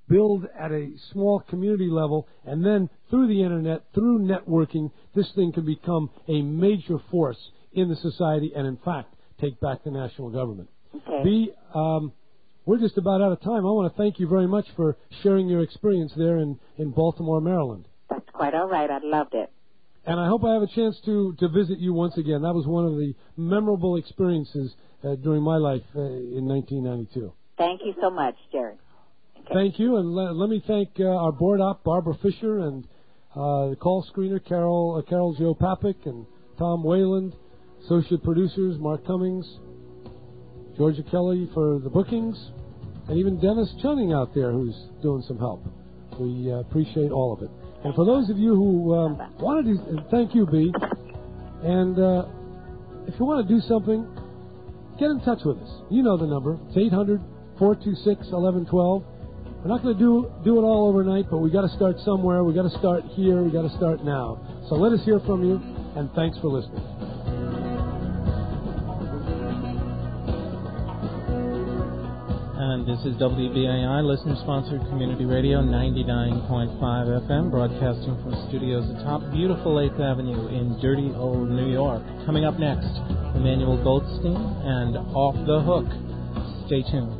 build at a small community level, and then through the Internet, through networking, this thing can become a major force in the society and, in fact, take back the national government. Okay. B, we're just about out of time. I want to thank you very much for sharing your experience there in Baltimore, Maryland. That's quite all right. I loved it. And I hope I have a chance to visit you once again. That was one of the memorable experiences during my life in 1992. Thank you so much, Jerry. Okay. Thank you, and let me thank our board op, Barbara Fisher, and the call screener, Carol Jo Papik, and Tom Wayland, associate producers, Mark Cummings, Georgia Kelly for the bookings, and even Dennis Chunning out there who's doing some help. We appreciate all of it. And for those of you who wanted to, thank you, B. And if you want to do something, get in touch with us. You know the number. It's 800-426-1112. We're not going to do it all overnight, but we got to start somewhere. We got to start here. We got to start now. So let us hear from you, and thanks for listening. And this is WBAI, listener-sponsored community radio, 99.5 FM, broadcasting from studios atop beautiful 8th Avenue in dirty old New York. Coming up next, Emmanuel Goldstein and Off the Hook. Stay tuned.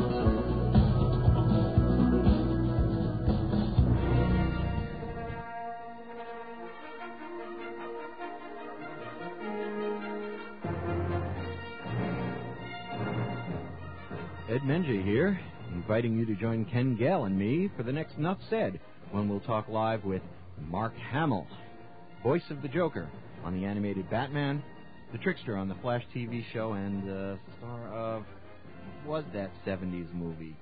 Ed Menjay here, inviting you to join Ken Gale and me for the next Nuff Said, when we'll talk live with Mark Hamill, voice of the Joker on the animated Batman, the Trickster on the Flash TV show, and star of, what was that 70s movie?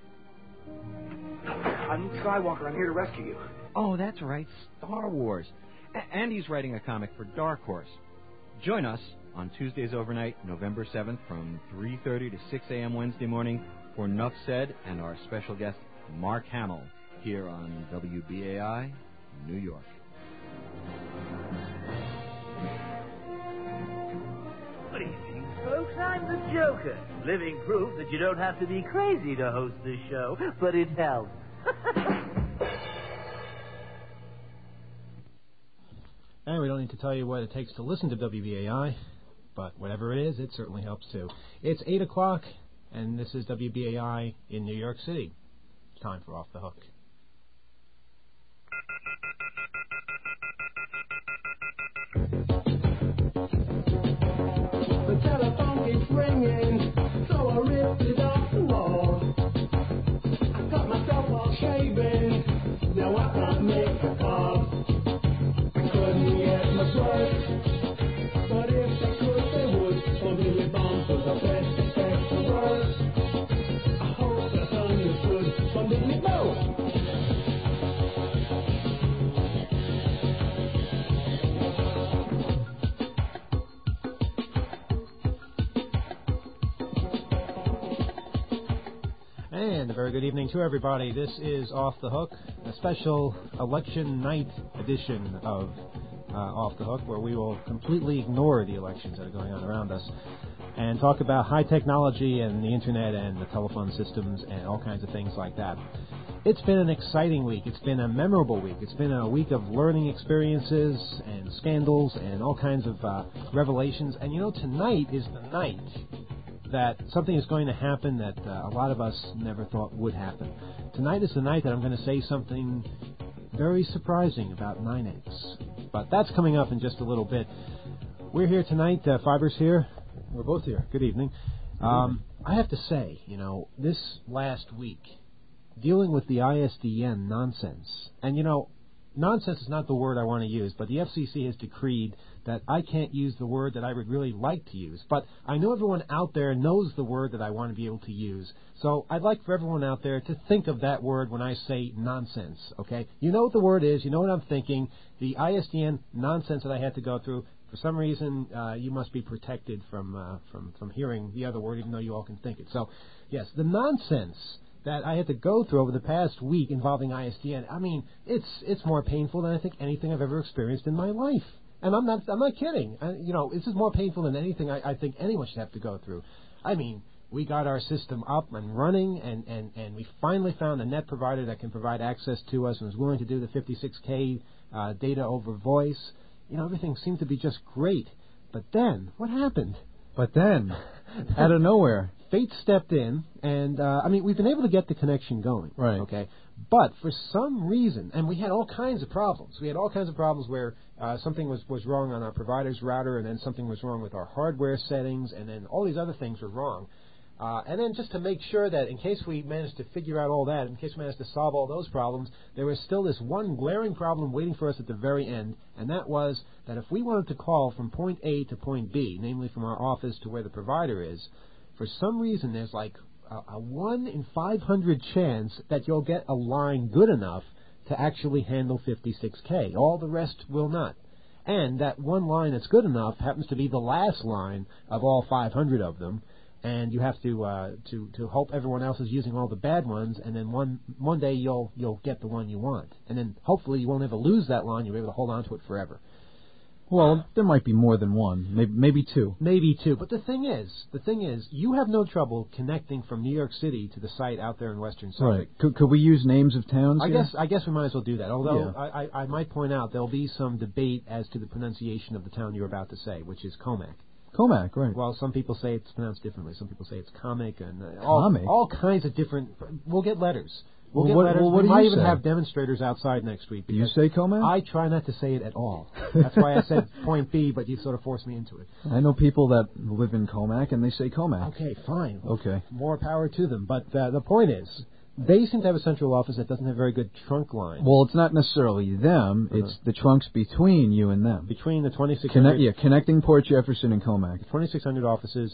I'm Skywalker. I'm here to rescue you. Oh, that's right, Star Wars. And he's writing a comic for Dark Horse. Join us on Tuesdays overnight, November 7th, from 3:30 to 6 a.m. Wednesday morning for Nuff Said and our special guest, Mark Hamill, here on WBAI, New York. Good evening, folks. I'm the Joker. Living proof that you don't have to be crazy to host this show, but it helps. And we don't need to tell you what it takes to listen to WBAI, but whatever it is, it certainly helps too. It's 8 o'clock, and this is WBAI in New York City. It's time for Off the Hook. The telephone keeps ringing, so I ripped it off the wall. I cut myself all shaving, now I can't make a call. I couldn't get my voice, but if I could, they would. For Billy Bond was the best effect the world. I hope that's understood from Billy Bond. And a very good evening to everybody. This is Off the Hook, a special election night edition of Off the Hook, where we will completely ignore the elections that are going on around us and talk about high technology and the internet and the telephone systems and all kinds of things like that. It's been an exciting week. It's been a memorable week. It's been a week of learning experiences and scandals and all kinds of revelations. And you know, tonight is the night that something is going to happen that a lot of us never thought would happen. Tonight is the night that I'm going to say something very surprising about 9X. But that's coming up in just a little bit. We're here tonight. Fiber's here. We're both here. Good evening. I have to say, you know, this last week, dealing with the ISDN nonsense, and you know, nonsense is not the word I want to use, but the FCC has decreed that I can't use the word that I would really like to use. But I know everyone out there knows the word that I want to be able to use. So I'd like for everyone out there to think of that word when I say nonsense, okay? You know what the word is. You know what I'm thinking. The ISDN nonsense that I had to go through, for some reason, you must be protected from hearing the other word, even though you all can think it. So, yes, the nonsense that I had to go through over the past week involving ISDN, I mean, it's more painful than I think anything I've ever experienced in my life. And I'm not kidding. You know, this is more painful than anything I think anyone should have to go through. I mean, we got our system up and running, and we finally found a net provider that can provide access to us and was willing to do the 56K data over voice. Everything seemed to be just great. But then, what happened? But then, out of nowhere, fate stepped in, and we've been able to get the connection going. Right. Okay. But for some reason, and we had all kinds of problems. We had all kinds of problems where something was wrong on our provider's router, and then something was wrong with our hardware settings, and then all these other things were wrong. And then just to make sure that in case we managed to figure out all that, in case we managed to solve all those problems, there was still this one glaring problem waiting for us at the very end, and that was that if we wanted to call from point A to point B, namely from our office to where the provider is, for some reason there's like a 1 in 500 chance that you'll get a line good enough to actually handle 56K. All the rest will not. And that one line that's good enough happens to be the last line of all 500 of them, and you have to hope everyone else is using all the bad ones, and then one day you'll get the one you want, and then hopefully you won't ever lose that line. You'll be able to hold on to it forever. Well, there might be more than one, maybe two. Maybe two, but the thing is, you have no trouble connecting from New York City to the site out there in Western Suffolk. Right. Could we use names of towns? I guess we might as well do that. Although I might point out there'll be some debate as to the pronunciation of the town you're about to say, which is Comac. Comac, right. Well, some people say it's pronounced differently. Some people say it's comic, and Comic? all kinds of different. We'll get letters. What we do might you even say? have demonstrators outside next week. Do you say Comac? I try not to say it at all. That's why I said point B, but you sort of forced me into it. I know people that live in Comac, and they say Comac. Okay, fine. Okay. More power to them. But the point is, they seem to have a central office that doesn't have very good trunk lines. Well, it's not necessarily them. It's the trunks between you and them. Between the 2600... connecting Port Jefferson and Comac. The 2600 offices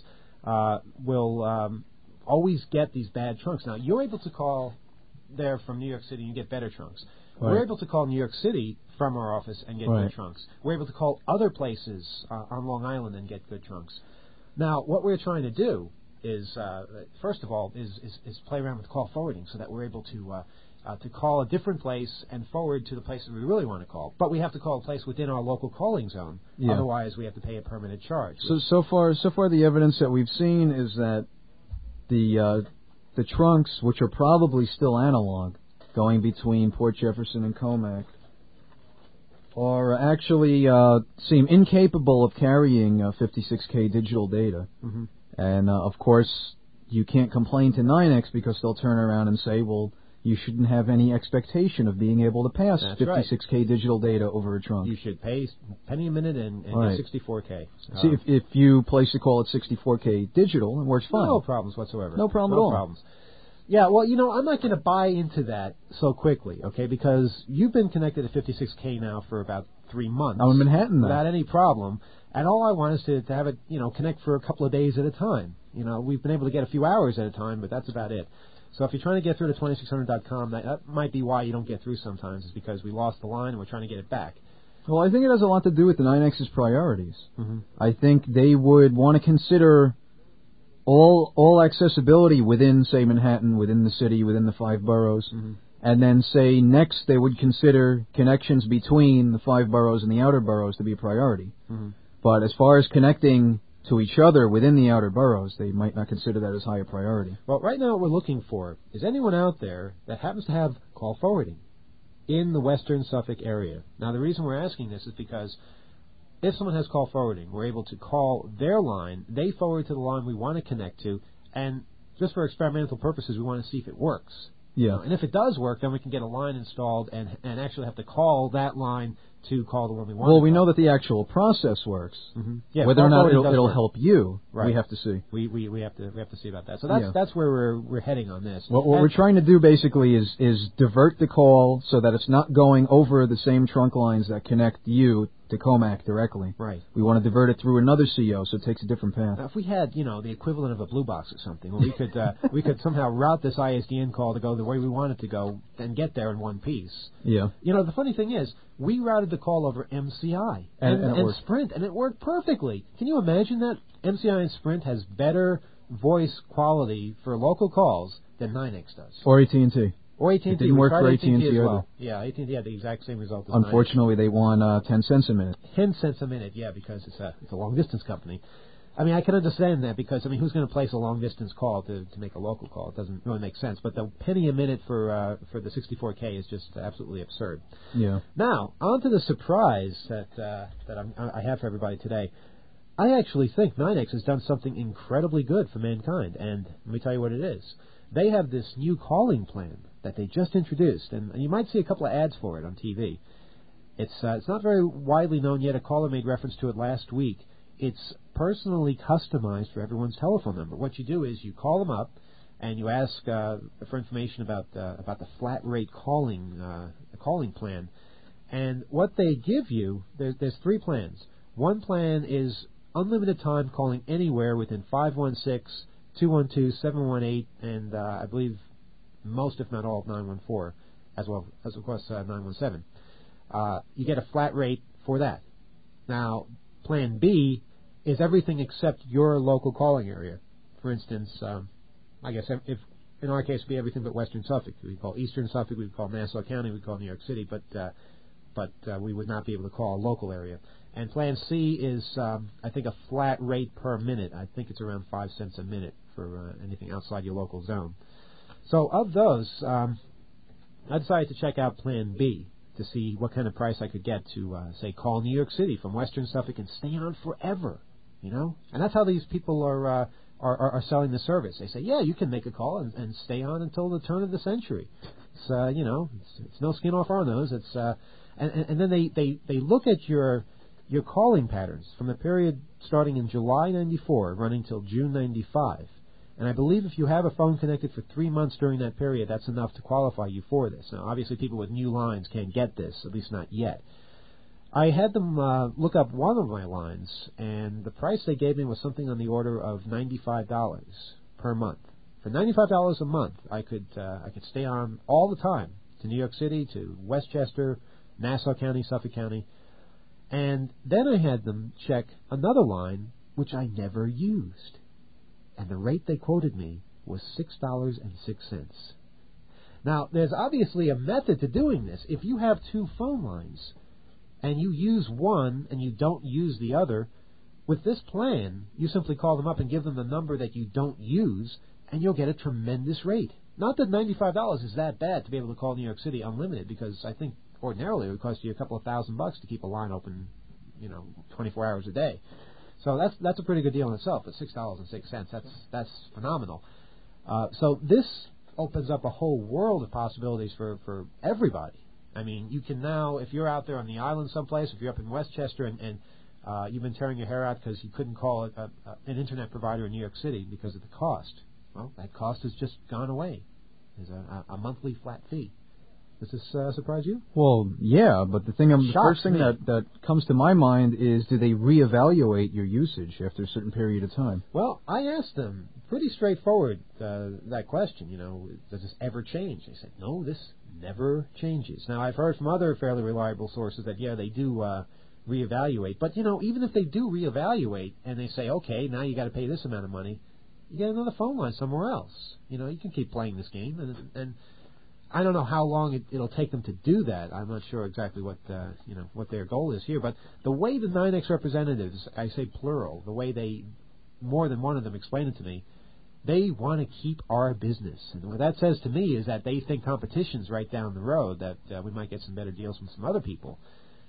will always get these bad trunks. Now, you're able to call there from New York City and you get better trunks. Right. We're able to call New York City from our office and get good trunks. We're able to call other places on Long Island and get good trunks. Now, what we're trying to do is, first of all, is play around with call forwarding so that we're able to call a different place and forward to the places we really want to call. But we have to call a place within our local calling zone. Yeah. Otherwise, we have to pay a permanent charge. So far, the evidence that we've seen is that the trunks, which are probably still analog, going between Port Jefferson and Comac, are actually seem incapable of carrying 56K digital data. Mm-hmm. And, of course, you can't complain to NYNEX because they'll turn around and say, well, you shouldn't have any expectation of being able to pass 56K digital data over a trunk. You should pay penny a minute and get 64K. See, if you place a call at 64K digital, it works fine. No problems whatsoever. No problem at all. No problems. Yeah, well, I'm not going to buy into that so quickly, okay, because you've been connected to 56K now for about 3 months. I'm in Manhattan now. Without any problem. And all I want is to have it, connect for a couple of days at a time. We've been able to get a few hours at a time, but that's about it. So if you're trying to get through to 2600.com, that might be why you don't get through sometimes, is because we lost the line and we're trying to get it back. Well, I think it has a lot to do with the NYNEX's priorities. Mm-hmm. I think they would want to consider all accessibility within, say, Manhattan, within the city, within the 5 boroughs, mm-hmm. and then, say, next they would consider connections between the 5 boroughs and the outer boroughs to be a priority. Mm-hmm. But as far as connecting to each other within the outer boroughs, they might not consider that as high a priority. Well, right now what we're looking for is anyone out there that happens to have call forwarding in the Western Suffolk area. Now, the reason we're asking this is because if someone has call forwarding, we're able to call their line, they forward to the line we want to connect to, and just for experimental purposes, we want to see if it works. Yeah. And if it does work, then we can get a line installed and actually have to call that line to call the one we want. Well, we know that the actual process works. Mm-hmm. Yeah, whether or not it'll help you, right. We have to see. We have to see about that. So that's where we're heading on this. What we're trying to do basically is divert the call so that it's not going over the same trunk lines that connect you to Comac directly. Right. We want to divert it through another CO so it takes a different path. Now, if we had, the equivalent of a blue box or something, we could somehow route this ISDN call to go the way we want it to go and get there in one piece. Yeah. The funny thing is, we routed the call over MCI and Sprint, and it worked perfectly. Can you imagine that? MCI and Sprint has better voice quality for local calls than NYNEX does. Or AT&T. Or AT&T. It didn't work for AT&T as either. well. Yeah, AT&T had the exact same result as Unfortunately, they won 10 cents a minute. 10 cents a minute, yeah, because it's a long-distance company. I mean, I can understand that because, I mean, who's going to place a long-distance call to make a local call? It doesn't really make sense. But the penny a minute for the 64K is just absolutely absurd. Yeah. Now, on to the surprise that I have for everybody today. I actually think NYNEX has done something incredibly good for mankind, and let me tell you what it is. They have this new calling plan that they just introduced, and you might see a couple of ads for it on TV. It's not very widely known yet. A caller made reference to it last week. It's personally customized for everyone's telephone number. What you do is you call them up and you ask for information about the flat rate calling plan. And what they give you, there's 3 plans. One plan is unlimited time calling anywhere within 516, 212, 718, and I believe most, if not all, of 914, as well as, of course, 917. You get a flat rate for that. Now, Plan B is everything except your local calling area. For instance, I guess if in our case, it would be everything but Western Suffolk. We call Eastern Suffolk, we would call Nassau County, we would call New York City, but we would not be able to call a local area. And Plan C is, I think, a flat rate per minute. I think it's around 5 cents a minute for anything outside your local zone. So of those, I decided to check out Plan B to see what kind of price I could get to, say, call New York City from Western Suffolk and stay on forever, you know? And that's how these people are selling the service. They say, yeah, you can make a call and stay on until the turn of the century. It's, you know, it's no skin off our nose. It's, and then they look at your calling patterns from the period starting in July 94 running till June 95. And I believe if you have a phone connected for 3 months during that period, that's enough to qualify you for this. Now, obviously, people with new lines can't get this, at least not yet. I had them look up one of my lines, and the price they gave me was something on the order of $95 per month. For $95 a month, I could stay on all the time to New York City, to Westchester, Nassau County, Suffolk County. And then I had them check another line, which I never used. And the rate they quoted me was $6.06. Now, there's obviously a method to doing this. If you have 2 phone lines and you use one and you don't use the other, with this plan, you simply call them up and give them the number that you don't use, and you'll get a tremendous rate. Not that $95 is that bad to be able to call New York City unlimited, because I think ordinarily it would cost you a couple of $1,000 to keep a line open, 24 hours a day. So that's a pretty good deal in itself. At $6.06, that's phenomenal. So this opens up a whole world of possibilities for everybody. I mean, you can now, if you're out there on the island someplace, if you're up in Westchester and you've been tearing your hair out because you couldn't call an internet provider in New York City because of the cost, well, that cost has just gone away. There's a monthly flat fee. Does this surprise you? Well, yeah, but the first thing that comes to my mind is, do they reevaluate your usage after a certain period of time? Well, I asked them pretty straightforward that question. Does this ever change? They said, no, this never changes. Now, I've heard from other fairly reliable sources that yeah, they do reevaluate. But even if they do reevaluate and they say, okay, now you got to pay this amount of money, you get another phone line somewhere else. You can keep playing this game and I don't know how long it'll take them to do that. I'm not sure exactly what what their goal is here. But the way the NYNEX representatives, I say plural, the way they, more than one of them explained it to me, they want to keep our business. And what that says to me is that they think competition's right down the road, that we might get some better deals from some other people.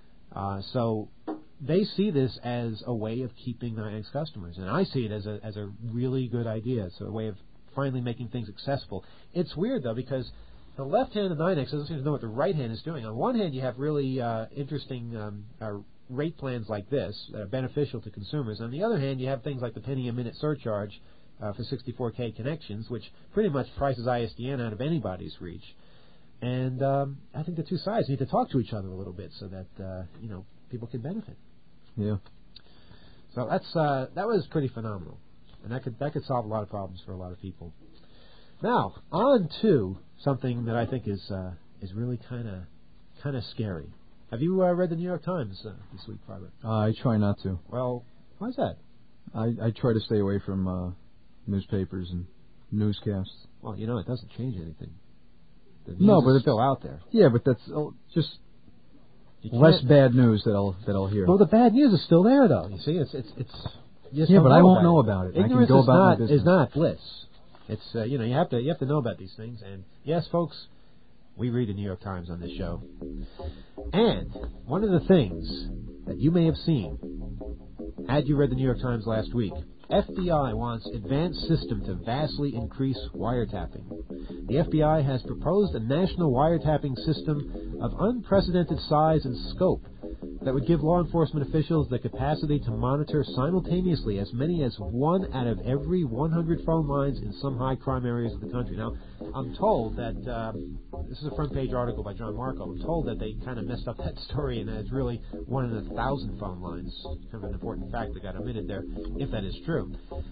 So they see this as a way of keeping NYNEX customers. And I see it as a really good idea. It's a way of finally making things accessible. It's weird, though, because the left hand of NYNEX doesn't seem to know what the right hand is doing. On one hand, you have really interesting rate plans like this that are beneficial to consumers. On the other hand, you have things like the penny a minute surcharge for 64K connections, which pretty much prices ISDN out of anybody's reach. And I think the two sides need to talk to each other a little bit so that people can benefit. Yeah. So that was pretty phenomenal, and that could solve a lot of problems for a lot of people. Now, on to something that I think is really kind of scary. Have you read the New York Times this week, Robert? I try not to. Well, why is that? I try to stay away from newspapers and newscasts. Well, it doesn't change anything. The news no, but it's still out there. Yeah, but that's just less bad news that I'll hear. Well, the bad news is still there, though. You see, it's just Yeah, don't but I won't know know about about it. I Ignorance can go about my business. is not bliss. It's you have to know about these things. And yes, folks, we read the New York Times on this show. And one of the things that you may have seen, had you read the New York Times last week, FBI wants advanced system to vastly increase wiretapping. The FBI has proposed a national wiretapping system of unprecedented size and scope that would give law enforcement officials the capacity to monitor simultaneously as many as 1 out of every 100 phone lines in some high-crime areas of the country. Now, I'm told that, this is a front-page article by John Marco, I'm told that they kind of messed up that story and that it's really 1 in 1,000 phone lines. Kind of an important fact that got omitted there, if that is true.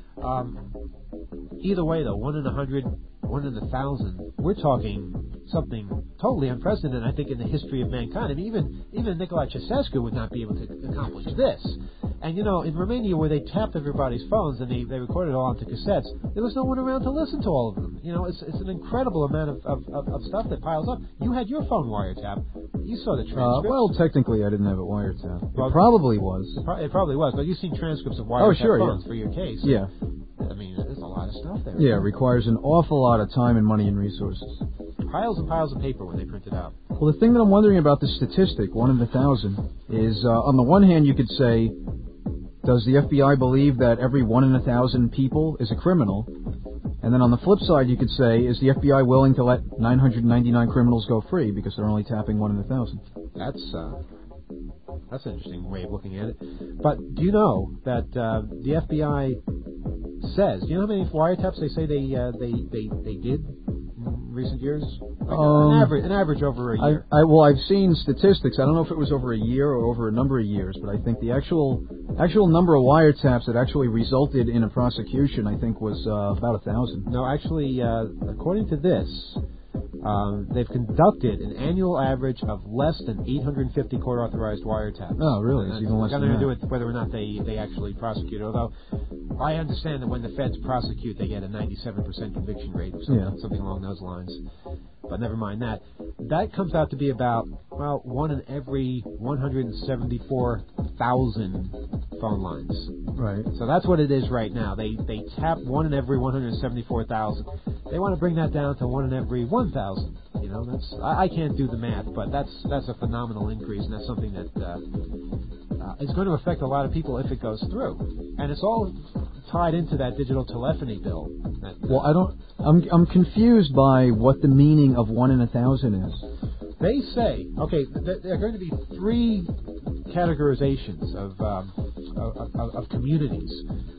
Either way, though, 1 in 100, 1 in 1,000, we're talking something totally unprecedented, I think, in the history of mankind. I mean, even Nicolae Ceausescu would not be able to accomplish this. And, in Romania, where they tapped everybody's phones and they recorded it all onto cassettes, there was no one around to listen to all of them. It's an incredible amount of stuff that piles up. You had your phone wiretapped. You saw the transcripts. Well, technically, I didn't have it wiretapped. It probably was. It probably was, but you've seen transcripts of wiretapped phones for your case. Yeah. I mean, there's a lot of stuff there. Yeah, it requires an awful lot of time and money and resources. Piles and piles of paper when they print it out. Well, the thing that I'm wondering about the statistic, 1 in 1,000, is on the one hand you could say, does the FBI believe that every 1 in 1,000 people is a criminal? And then on the flip side you could say, is the FBI willing to let 999 criminals go free because they're only tapping 1 in 1,000? That's an interesting way of looking at it. But do you know that the FBI says, do you know how many wiretaps they say they did in recent years? An average over a year. I've seen statistics. I don't know if it was over a year or over a number of years, but I think the actual number of wiretaps that actually resulted in a prosecution, I think, was about 1,000. No, actually, according to this, they've conducted an annual average of less than 850 court-authorized wiretaps. Oh, really? It's even less than that. Got nothing to do with whether or not they actually prosecute. Although I understand that when the feds prosecute, they get a 97% conviction rate or something along those lines. But never mind that. That comes out to be about, 1 in every 174,000 phone lines. Right. So that's what it is right now. They tap 1 in every 174,000. They want to bring that down to 1 in every 1,000. I can't do the math, but that's a phenomenal increase, and that's something that is going to affect a lot of people if it goes through. And it's all tied into that digital telephony bill. I'm confused by what the meaning of 1 in 1,000 is. They say, there are going to be 3 categorizations of communities.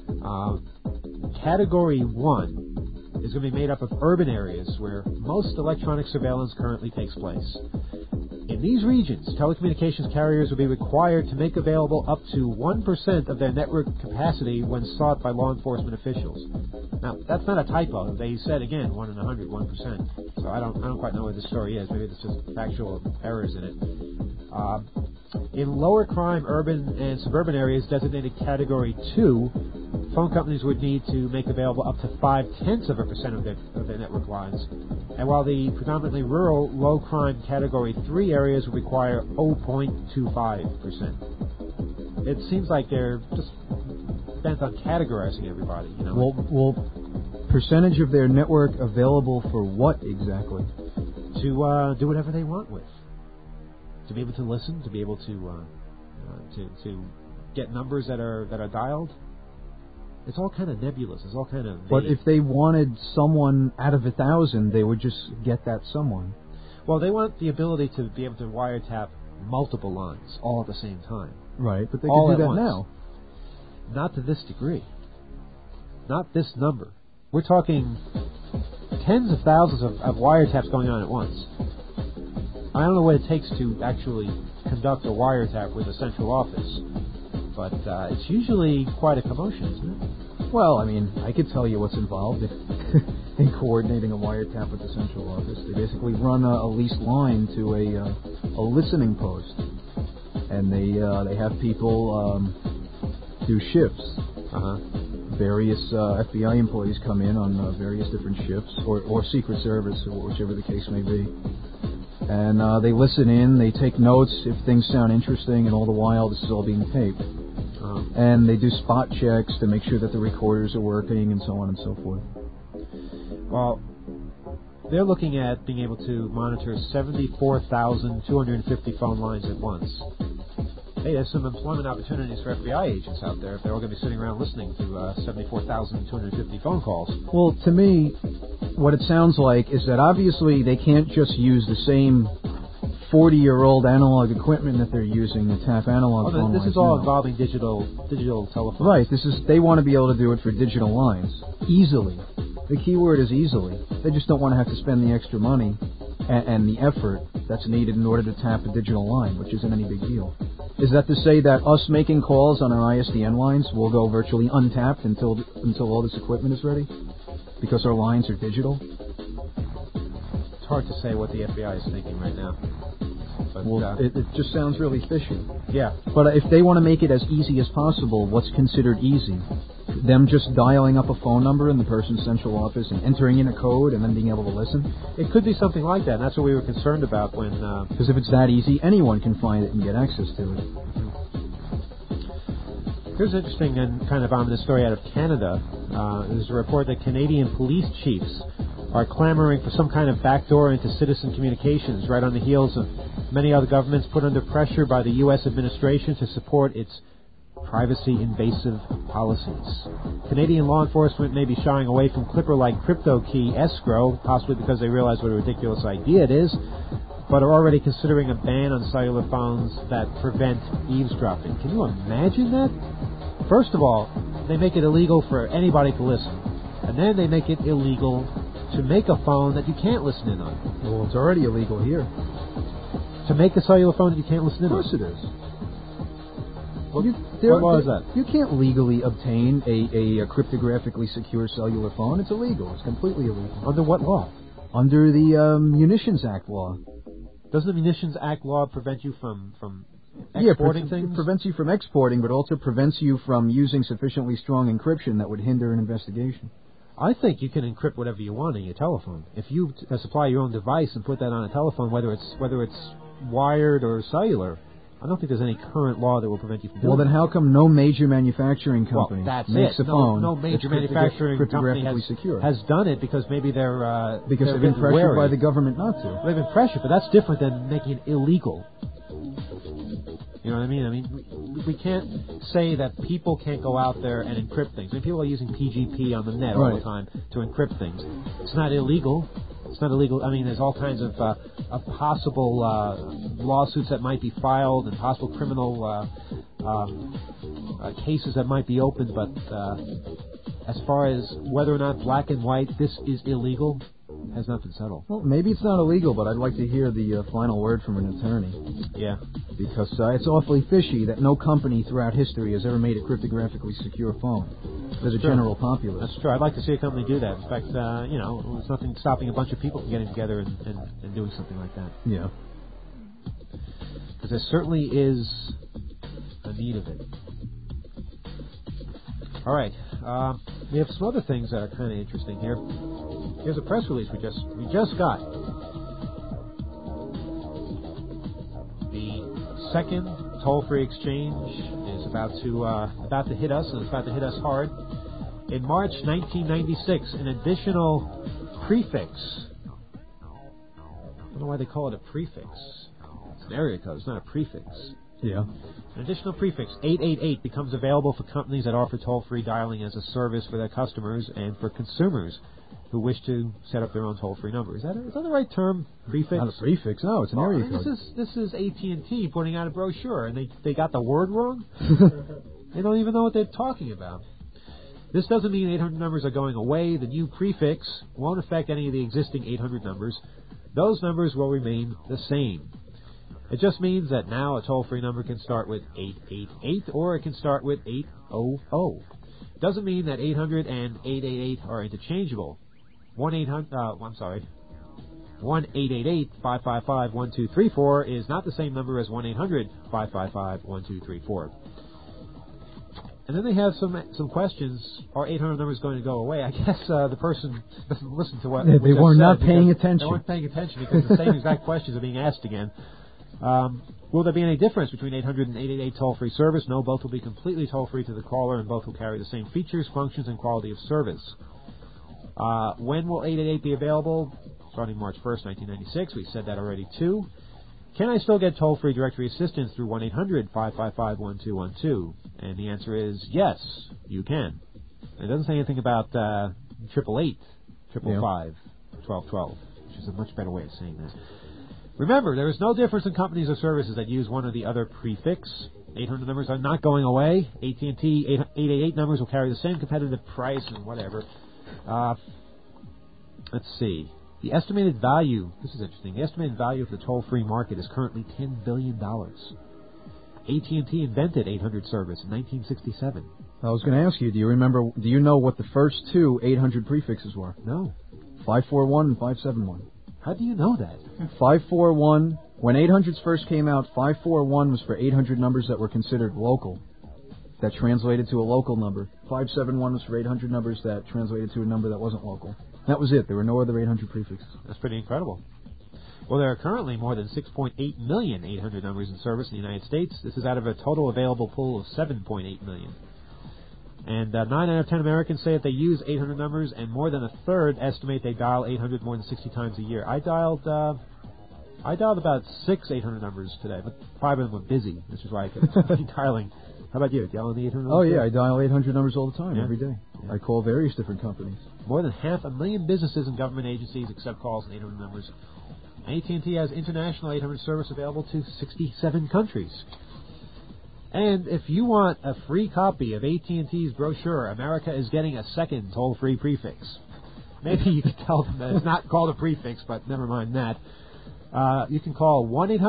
Category 1 is going to be made up of urban areas where most electronic surveillance currently takes place. In these regions, telecommunications carriers will be required to make available up to 1% of their network capacity when sought by law enforcement officials. Now, that's not a typo. They said, again, 1 in 100, 1%. So I don't quite know what this story is. Maybe there's just factual errors in it. In lower crime urban and suburban areas designated Category 2, phone companies would need to make available up to 0.5% of their network lines. And while the predominantly rural low crime Category 3 areas would require 0.25%. It seems like they're just bent on categorizing everybody. Well, percentage of their network available for what exactly? To do whatever they want with. To be able to listen, to be able to get numbers that are dialed. It's all kind of nebulous. It's all kind of vague. But if they wanted someone out of 1,000, they would just get that someone. Well, they want the ability to be able to wiretap multiple lines all at the same time. Right, but they all can do that once. now. Not to this degree. Not this number. We're talking tens of thousands of wiretaps going on at once. I don't know what it takes to actually conduct a wiretap with a central office, but it's usually quite a commotion, isn't it? Well, I mean, I could tell you what's involved in coordinating a wiretap with the central office. They basically run a leased line to a listening post, and they have people do shifts. Various FBI employees come in on various different shifts, or Secret Service, or whichever the case may be. And they listen in, they take notes if things sound interesting, and all the while this is all being taped. And they do spot checks to make sure that the recorders are working and so on and so forth. Well, they're looking at being able to monitor 74,250 phone lines at once. Hey, there's some employment opportunities for FBI agents out there if they're all going to be sitting around listening to 74,250 phone calls. Well, to me, what it sounds like is that obviously they can't just use the same 40-year-old analog equipment that they're using to tap analog phone lines. This is all now. involving digital telephones. Right. They want to be able to do it for digital lines easily. The key word is easily. They just don't want to have to spend the extra money and the effort that's needed in order to tap a digital line, which isn't any big deal. Is that to say that us making calls on our ISDN lines will go virtually untapped until all this equipment is ready? Because our lines are digital? It's hard to say what the FBI is thinking right now. But, well, it just sounds really fishy. Yeah. But if they want to make it as easy as possible, what's considered easy? Them just dialing up a phone number in the person's central office and entering in a code and then being able to listen? It could be something like that, and that's what we were concerned about when... Because if it's that easy, anyone can find it and get access to it. Here's an interesting and kind of ominous story out of Canada. There's a report that Canadian police chiefs are clamoring for some kind of backdoor into citizen communications right on the heels of many other governments put under pressure by the U.S. administration to support its privacy-invasive policies. Canadian law enforcement may be shying away from Clipper like CryptoKey escrow, possibly because they realize what a ridiculous idea it is, but are already considering a ban on cellular phones that prevent eavesdropping. Can you imagine that? First of all, they make it illegal for anybody to listen, and then they make it illegal to make a phone that you can't listen in on. Well, it's already illegal here. To make a cellular phone that you can't listen in on? Of course it is. What law is that? You can't legally obtain a cryptographically secure cellular phone. It's illegal. It's completely illegal. Under what law? Under the Munitions Act law. Doesn't the Munitions Act law prevent you from exporting things? It prevents you from exporting, but also prevents you from using sufficiently strong encryption that would hinder an investigation. I think you can encrypt whatever you want in your telephone. If you supply your own device and put that on a telephone, whether it's wired or cellular, I don't think there's any current law that will prevent you from doing Well, then how come no major manufacturing company makes a phone no major manufacturing company has done it because maybe they've been pressured by the government not to. They've been pressured, but that's different than making it illegal. You know what I mean? I mean, we can't say that people can't go out there and encrypt things. I mean, people are using PGP on the net all the time to encrypt things. It's not illegal. It's not illegal. I mean, there's all kinds of possible lawsuits that might be filed and possible criminal cases that might be opened. But as far as whether or not black and white, this is illegal, has not been settled. Well, maybe it's not illegal, but I'd like to hear the final word from an attorney. Yeah. Because it's awfully fishy that no company throughout history has ever made a cryptographically secure phone. There's a general populace. That's true. I'd like to see a company do that. In fact, there's nothing stopping a bunch of people from getting together and doing something like that. Yeah. Because there certainly is a need of it. All right. We have some other things that are kind of interesting here. Here's a press release we just got. The second toll-free exchange is about to hit us, and it's about to hit us hard. In March 1996, an additional prefix. I don't know why they call it a prefix. It's an area code. It's not a prefix. Yeah. An additional prefix, 888, becomes available for companies that offer toll-free dialing as a service for their customers and for consumers who wish to set up their own toll-free number. Is that the right term, prefix? Not a prefix, no, it's an area code. This is AT&T putting out a brochure, and they got the word wrong? They don't even know what they're talking about. This doesn't mean 800 numbers are going away. The new prefix won't affect any of the existing 800 numbers. Those numbers will remain the same. It just means that now a toll-free number can start with 888 or it can start with 800. It doesn't mean that 800 and 888 are interchangeable. 1-888-555-1234 is not the same number as 1-800-555-1234. And then they have some questions. Are 800 numbers going to go away? I guess the person doesn't listen to what they were not paying attention. They weren't paying attention because the same exact questions are being asked again. Will there be any difference between 800 and 888 toll-free service? No, both will be completely toll-free to the caller, and both will carry the same features, functions, and quality of service. When will 888 be available? Starting March 1st, 1996. We said that already, too. Can I still get toll-free directory assistance through 1-800-555-1212? And the answer is yes, you can. It doesn't say anything about 888, 555, 1212, which is a much better way of saying that. Remember, there is no difference in companies or services that use one or the other prefix. 800 numbers are not going away. AT&T 888 numbers will carry the same competitive price and whatever. Let's see. The estimated value, this is interesting, the estimated value of the toll-free market is currently $10 billion. AT&T invented 800 service in 1967. I was going to ask you, do you know what the first two 800 prefixes were? No. 541 and 571. How do you know that? 541, when 800s first came out, 541 was for 800 numbers that were considered local, that translated to a local number. 571 was for 800 numbers that translated to a number that wasn't local. That was it. There were no other 800 prefixes. That's pretty incredible. Well, there are currently more than 6.8 million 800 numbers in service in the United States. This is out of a total available pool of 7.8 million. And 9 out of 10 Americans say that they use 800 numbers, and more than a third estimate they dial 800 more than 60 times a year. I dialed about 6 800 numbers today, but 5 of them were busy, which is why I kept dialing. How about you? Dialing the 800 numbers? Oh, yeah, I dial 800 numbers all the time, every day. Yeah. I call various different companies. More than 500,000 businesses and government agencies accept calls in 800 numbers. AT&T has international 800 service available to 67 countries. And if you want a free copy of AT&T's brochure, America is getting a second toll-free prefix. Maybe you could tell them that it's not called a prefix, but never mind that. You can call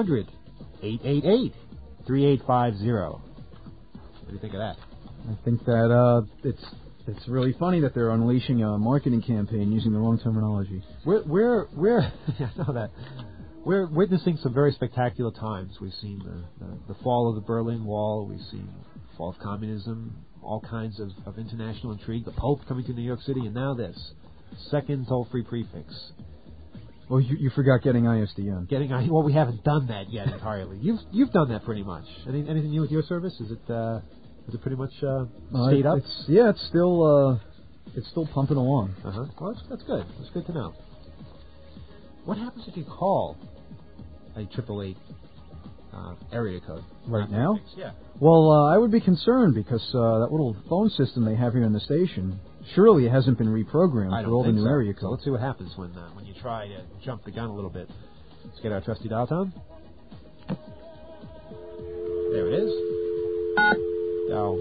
1-800-888-3850. What do you think of that? I think that it's really funny that they're unleashing a marketing campaign using the wrong terminology. We're I know that. We're witnessing some very spectacular times. We've seen the fall of the Berlin Wall. We've seen the fall of communism, all kinds of international intrigue, the Pope coming to New York City, and now this. Second toll-free prefix. Well, you forgot getting ISDN. Well, we haven't done that yet entirely. You've done that pretty much. Anything new with your service? Is it pretty much stayed up? It's still pumping along. Well, that's good. That's good to know. What happens if you call a 888 area code right now? Yeah. Well, I would be concerned because that little phone system they have here in the station, surely it hasn't been reprogrammed for all the new area codes. So let's see what happens when you try to jump the gun a little bit. Let's get our trusty dial tone. There it is. Dial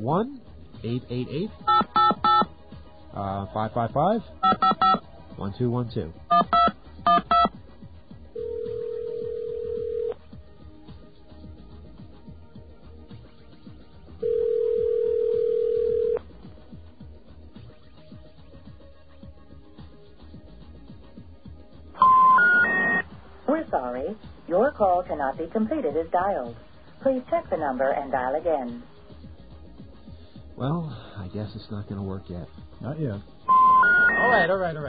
1-888-555-1212. We're sorry. Your call cannot be completed as dialed. Please check the number and dial again. Well, I guess it's not going to work yet. Not yet. All right.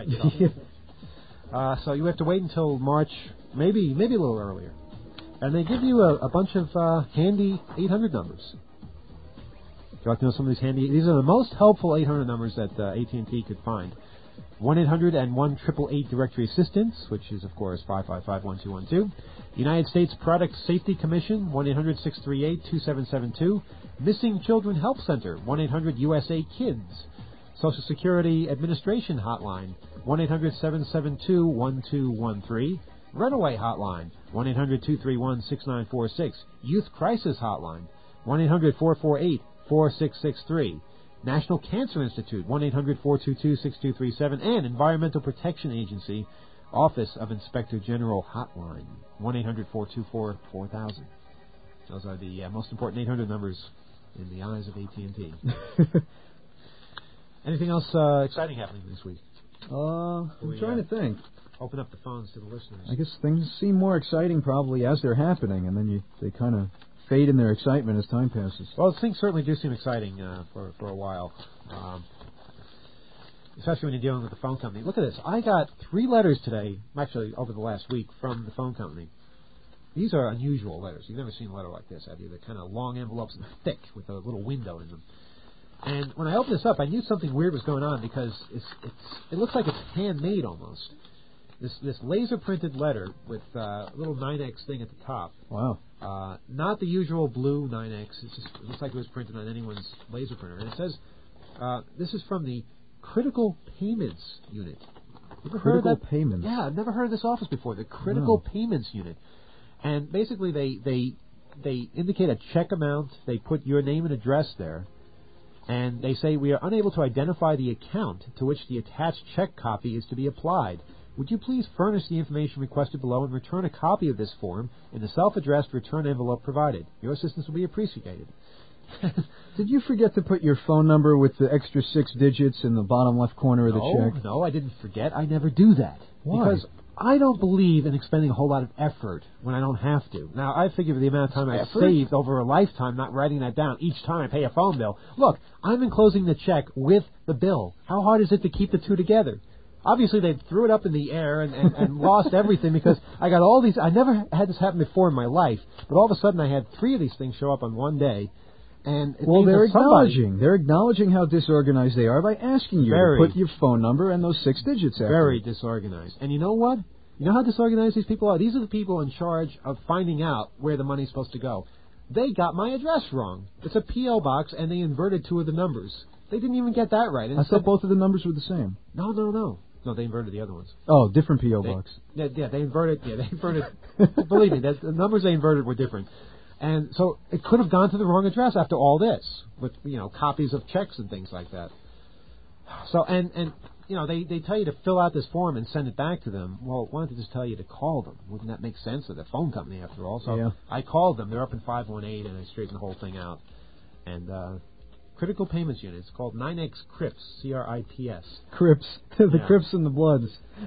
So you have to wait until March, maybe a little earlier. And they give you a bunch of handy 800 numbers. Would you like to know some of these handy? These are the most helpful 800 numbers that AT&T could find. 1-800-888 directory assistance, which is, of course, 555-1212. United States Product Safety Commission, 1-800-638-2772. Missing Children Help Center, 1-800-USA-KIDS. Social Security Administration Hotline, 1-800-772-1213. Runaway Hotline, 1-800-231-6946. Youth Crisis Hotline, 1-800-448-4663. National Cancer Institute, 1-800-422-6237, and Environmental Protection Agency, Office of Inspector General Hotline, 1-800-424-4000. Those are the most important 800 numbers in the eyes of AT&T. Anything else exciting happening this week? I'm trying to think. Open up the phones to the listeners. I guess things seem more exciting probably as they're happening, and then they kind of fade in their excitement as time passes. Well, things certainly do seem exciting for a while, especially when you're dealing with the phone company. Look at this. I got 3 letters today, actually over the last week, from the phone company. these are unusual letters. You've never seen a letter like this, have you? They're kind of long envelopes and thick with a little window in them. And when I opened this up, I knew something weird was going on because it looks like it's handmade almost. This laser printed letter with a little 9X thing at the top. Wow. Not the usual blue 9X. It looks like it was printed on anyone's laser printer. And it says, this is from the Critical Payments Unit. Critical Payments? Yeah, I've never heard of this office before. The Critical Payments Unit. And basically they indicate a check amount. They put your name and address there. And they say, we are unable to identify the account to which the attached check copy is to be applied. Would you please furnish the information requested below and return a copy of this form in the self-addressed return envelope provided? Your assistance will be appreciated. Did you forget to put your phone number with the extra 6 digits in the bottom left corner of the check? No, I didn't forget. I never do that. Why? Because I don't believe in expending a whole lot of effort when I don't have to. Now, I figure the amount of time I've saved over a lifetime not writing that down each time I pay a phone bill. Look, I'm enclosing the check with the bill. How hard is it to keep the two together? Obviously, they threw it up in the air and lost everything because I got all these. I never had this happen before in my life, but all of a sudden I had 3 of these things show up on one day. And they're acknowledging. They're acknowledging how disorganized they are by asking you to put your phone number and those 6 digits after. Very disorganized. And you know what? You know how disorganized these people are? These are the people in charge of finding out where the money's supposed to go. They got my address wrong. It's a P.O. box, and they inverted 2 of the numbers. They didn't even get that right. I thought both of the numbers were the same. No, they inverted the other ones. Oh, different P.O. box. Yeah, they inverted. Believe me, the numbers they inverted were different. And so it could have gone to the wrong address after all this, with copies of checks and things like that. So and they tell you to fill out this form and send it back to them. Well, why don't they just tell you to call them? Wouldn't that make sense? They're the phone company after all. So yeah. I called them. They're up in 518, and I straightened the whole thing out. And Critical Payments Unit. It's called 9X Crips, C-R-I-P-S. Crips, the Crips and the Bloods.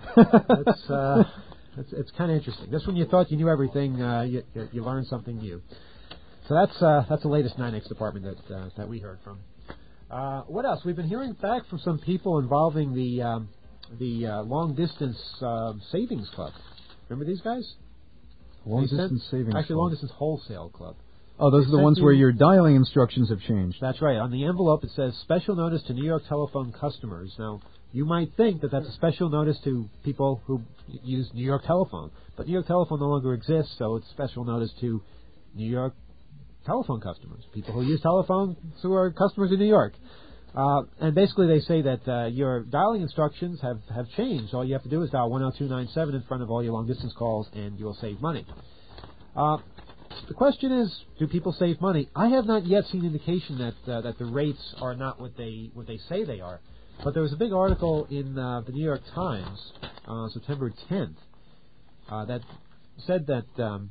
It's kind of interesting. Just when you thought you knew everything, you learn something new. So that's the latest 9X department that we heard from. What else? We've been hearing back from some people involving the long distance savings club. Remember these guys? Long distance savings. Actually, club. Long distance wholesale club. Oh, those are the ones where your dialing instructions have changed. That's right. On the envelope it says special notice to New York Telephone customers. Now, you might think that that's a special notice to people who use New York Telephone. But New York Telephone no longer exists, so it's special notice to New York Telephone customers, people who use telephones who are customers in New York. And basically they say that your dialing instructions have changed. All you have to do is dial 10297 in front of all your long-distance calls, and you'll save money. The question is, do people save money? I have not yet seen indication that the rates are not what they say they are. But there was a big article in the New York Times on September 10th that said that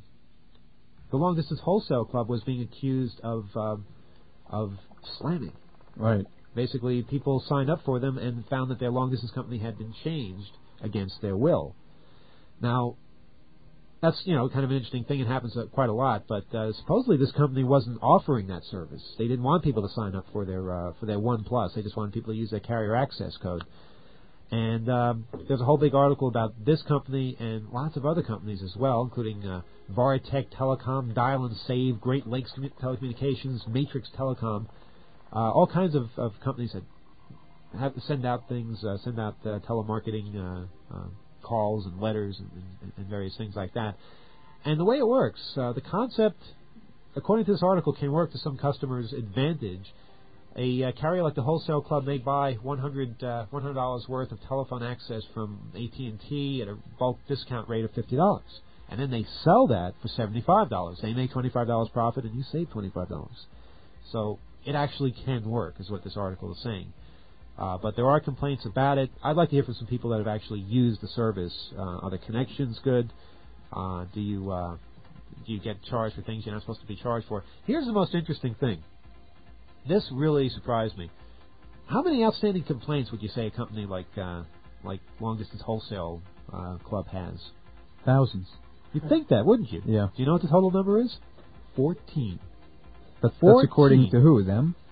the Long Distance Wholesale Club was being accused of slamming. Right. Basically, people signed up for them and found that their long distance company had been changed against their will. Now, that's kind of an interesting thing. It happens quite a lot. But supposedly, this company wasn't offering that service. They didn't want people to sign up for their One Plus. They just wanted people to use their carrier access code. And there's a whole big article about this company and lots of other companies as well, including Varitech Telecom, Dial and Save, Great Lakes Telecommunications, Matrix Telecom, all kinds of companies that have to send out things, telemarketing calls and letters and various things like that. And the way it works, the concept, according to this article, can work to some customers' advantage. A carrier like the Wholesale Club may buy $100 worth of telephone access from AT&T at a bulk discount rate of $50. And then they sell that for $75. They make $25 profit, and you save $25. So it actually can work, is what this article is saying. But there are complaints about it. I'd like to hear from some people that have actually used the service. Are the connections good? Do you get charged for things you're not supposed to be charged for? Here's the most interesting thing. This really surprised me. How many outstanding complaints would you say a company like Long Distance Wholesale Club has? Thousands. You'd think that, wouldn't you? Yeah. Do you know what the total number is? 14. But 14. That's according to who? Them?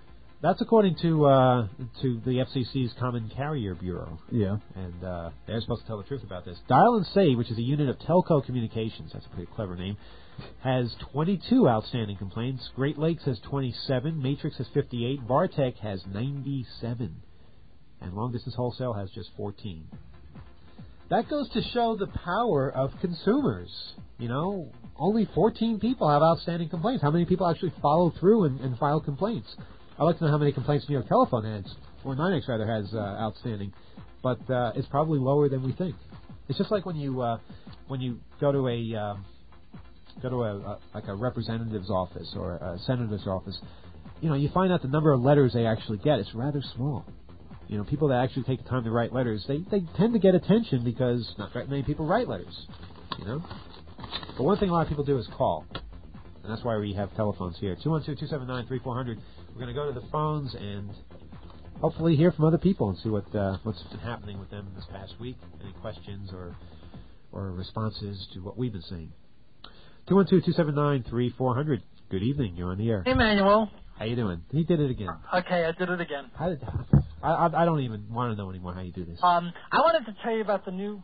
That's according to the FCC's Common Carrier Bureau. Yeah. And they're supposed to tell the truth about this. Dial and Save, which is a unit of Telco Communications, that's a pretty clever name, has 22 outstanding complaints. Great Lakes has 27. Matrix has 58. Vartech has 97. And Long Distance Wholesale has just 14. That goes to show the power of consumers. You know, only 14 people have outstanding complaints. How many people actually follow through and file complaints? I'd like to know how many complaints New York Telephone has, or NYNEX rather, has outstanding. But it's probably lower than we think. It's just like when you go to a representative's office or a senator's office. You know, you find out the number of letters they actually get. It's rather small. You know, people that actually take the time to write letters, they tend to get attention because not very many people write letters, you know. But one thing a lot of people do is call, and that's why we have telephones here. 212-279-3400. We're going to go to the phones and hopefully hear from other people and see what's been happening with them this past week. Any questions or responses to what we've been saying. 212-279-3400. Good evening. You're on the air. Hey, Manuel. How you doing? He did it again. Okay, I did it again. I don't even want to know anymore how you do this. I wanted to tell you about the new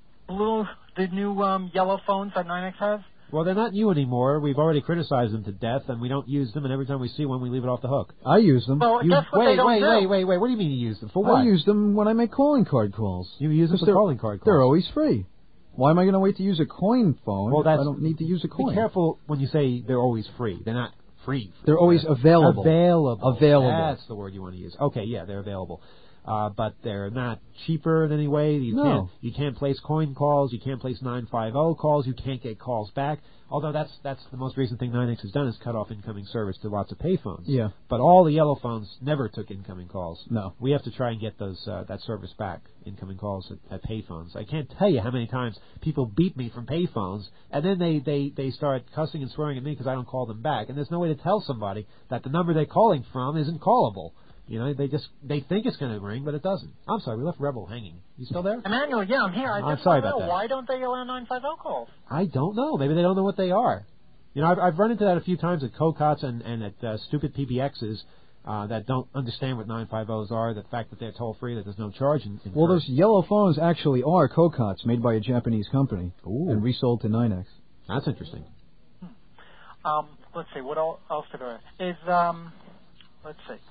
yellow phones that NYNEX has. Well, they're not new anymore. We've already criticized them to death, and we don't use them, and every time we see one, we leave it off the hook. I use them. Well, guess what they don't do? Wait. What do you mean you use them? For what? I use them when I make calling card calls. You use them for calling card calls? They're always free. Why am I going to wait to use a coin phone if I don't need to use a coin? Be careful when you say they're always free. They're not free. They're always available. Available. That's the word you want to use. Okay, yeah, they're available. But they're not cheaper in any way. You can't place coin calls. You can't place 950 calls. You can't get calls back. Although that's the most recent thing NYNEX has done is cut off incoming service to lots of payphones. Yeah. But all the yellow phones never took incoming calls. No. We have to try and get that service back, incoming calls at payphones. I can't tell you how many times people beat me from payphones, and then they start cussing and swearing at me because I don't call them back. And there's no way to tell somebody that the number they're calling from isn't callable. You know, they think it's going to ring, but it doesn't. I'm sorry, we left Rebel hanging. You still there? Emmanuel, yeah, I'm here. I'm sorry about that. Why don't they allow 950 calls? I don't know. Maybe they don't know what they are. You know, I've run into that a few times at COCOTs and at stupid PBXs that don't understand what 950s are, the fact that they're toll-free, that there's no charge. Well, those yellow phones actually are COCOTs made by a Japanese company and resold to NYNEX. That's interesting. Let's see, what else did I... let's see.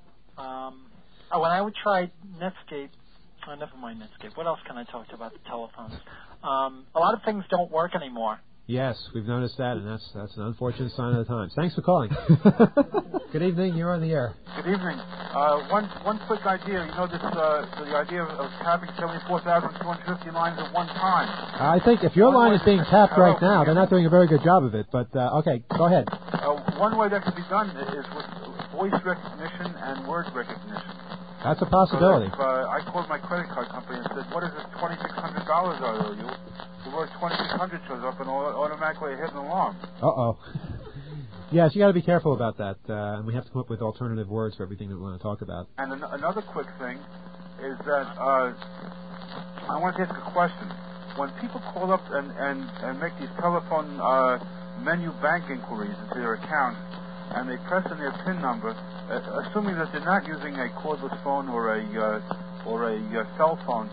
When I would try Netscape, never mind Netscape. What else can I talk to about the telephones? A lot of things don't work anymore. Yes, we've noticed that, and that's an unfortunate sign of the times. Thanks for calling. Good evening. You're on the air. Good evening. One quick idea. You know, the idea of tapping 74,250 lines at one time. I think if your line is being tapped right now, they're not doing a very good job of it. But okay, go ahead. One way that can be done is with voice recognition and word recognition. That's a possibility. So I called my credit card company and said, "What is this $2,600 I owe you?" The word 2,600 shows up and automatically hit an alarm. Yes, you got to be careful about that. And we have to come up with alternative words for everything that we want to talk about. And another quick thing is that I want to ask a question. When people call up and make these telephone menu bank inquiries into their account, and they press in their PIN number, assuming that they're not using a cordless phone or a cell phone,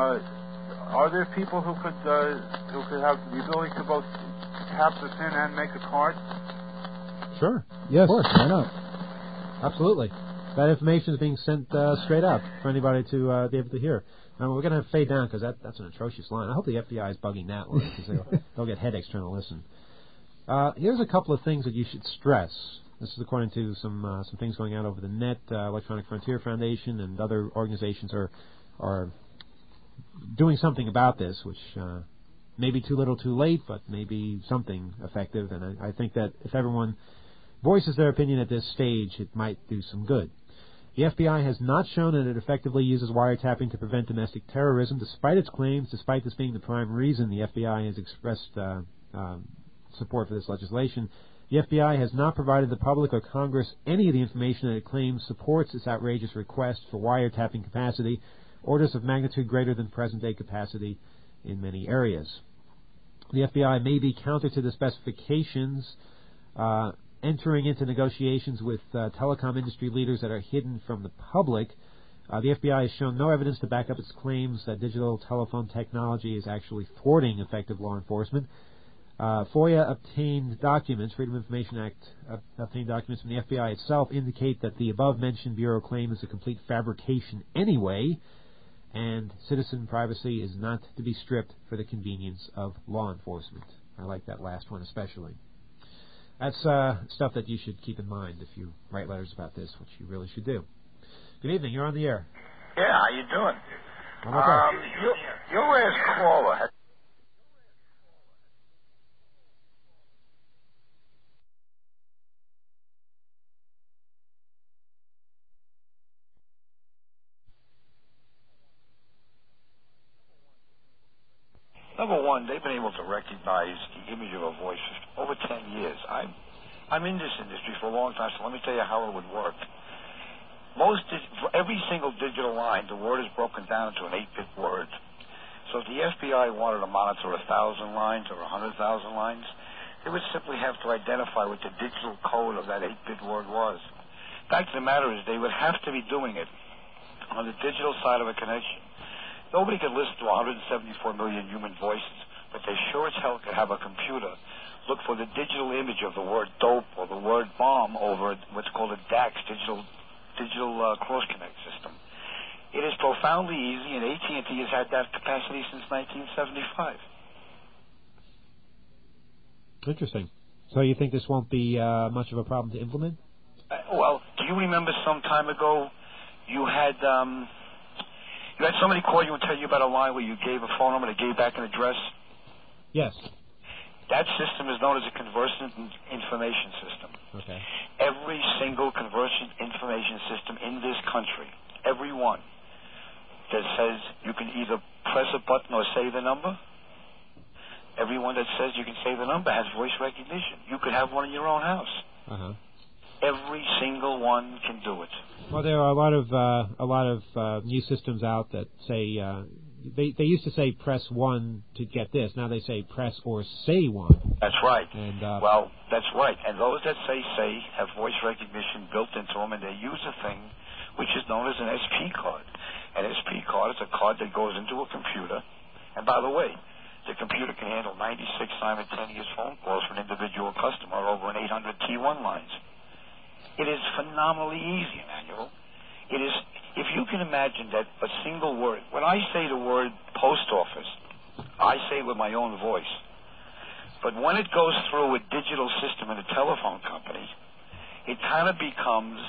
are there people who could have the ability to both tap the PIN and make a card? Sure. Yes. Of course. Why not? Absolutely. That information is being sent straight out for anybody to be able to hear. Now, we're going to fade down because that's an atrocious line. I hope the FBI is bugging that line because they'll get headaches trying to listen. Here's a couple of things that you should stress. This is according to some things going out over the net. Electronic Frontier Foundation and other organizations are doing something about this, which may be too little too late, but maybe something effective. And I think that if everyone voices their opinion at this stage, it might do some good. The FBI has not shown that it effectively uses wiretapping to prevent domestic terrorism, despite its claims, despite this being the prime reason the FBI has expressed support for this legislation. The FBI has not provided the public or Congress any of the information that it claims supports its outrageous request for wiretapping capacity, orders of magnitude greater than present-day capacity in many areas. The FBI may be counter to the specifications entering into negotiations with telecom industry leaders that are hidden from the public. The FBI has shown no evidence to back up its claims that digital telephone technology is actually thwarting effective law enforcement. FOIA obtained documents, Freedom of Information Act obtained documents from the FBI itself indicate that the above-mentioned Bureau claim is a complete fabrication anyway, and citizen privacy is not to be stripped for the convenience of law enforcement. I like that last one especially. That's stuff that you should keep in mind if you write letters about this, which you really should do. Good evening. You're on the air. Yeah, how you doing? Your last caller had... Number one, they've been able to recognize the image of a voice for over 10 years. I'm in this industry for a long time, so let me tell you how it would work. Every single digital line, the word is broken down to an 8-bit word. So if the FBI wanted to monitor 1,000 lines or 100,000 lines, they would simply have to identify what the digital code of that 8-bit word was. The fact of the matter is they would have to be doing it on the digital side of a connection. Nobody could listen to 174 million human voices, but they sure as hell could have a computer look for the digital image of the word dope or the word bomb over what's called a DAX, digital cross-connect system. It is profoundly easy, and AT&T has had that capacity since 1975. Interesting. So you think this won't be much of a problem to implement? Well, do you remember some time ago you had somebody call you and tell you about a line where you gave a phone number and they gave back an address? Yes. That system is known as a convergent information system. Okay. Every single convergent information system in this country, every one, that says you can either press a button or say the number, every one that says you can say the number has voice recognition. You could have one in your own house. Uh-huh. Every single one can do it. Well, there are a lot of new systems out that say they used to say press 1 to get this. Now they say press or say 1. That's right. And well, that's right. And those that say have voice recognition built into them, and they use a thing which is known as an SP card. An SP card is a card that goes into a computer. And by the way, the computer can handle 96 simultaneous phone calls from an individual customer over an 800 T1 lines. It is phenomenally easy, Emmanuel. It is, if you can imagine that a single word, when I say the word post office, I say it with my own voice. But when it goes through a digital system in a telephone company, it kind of becomes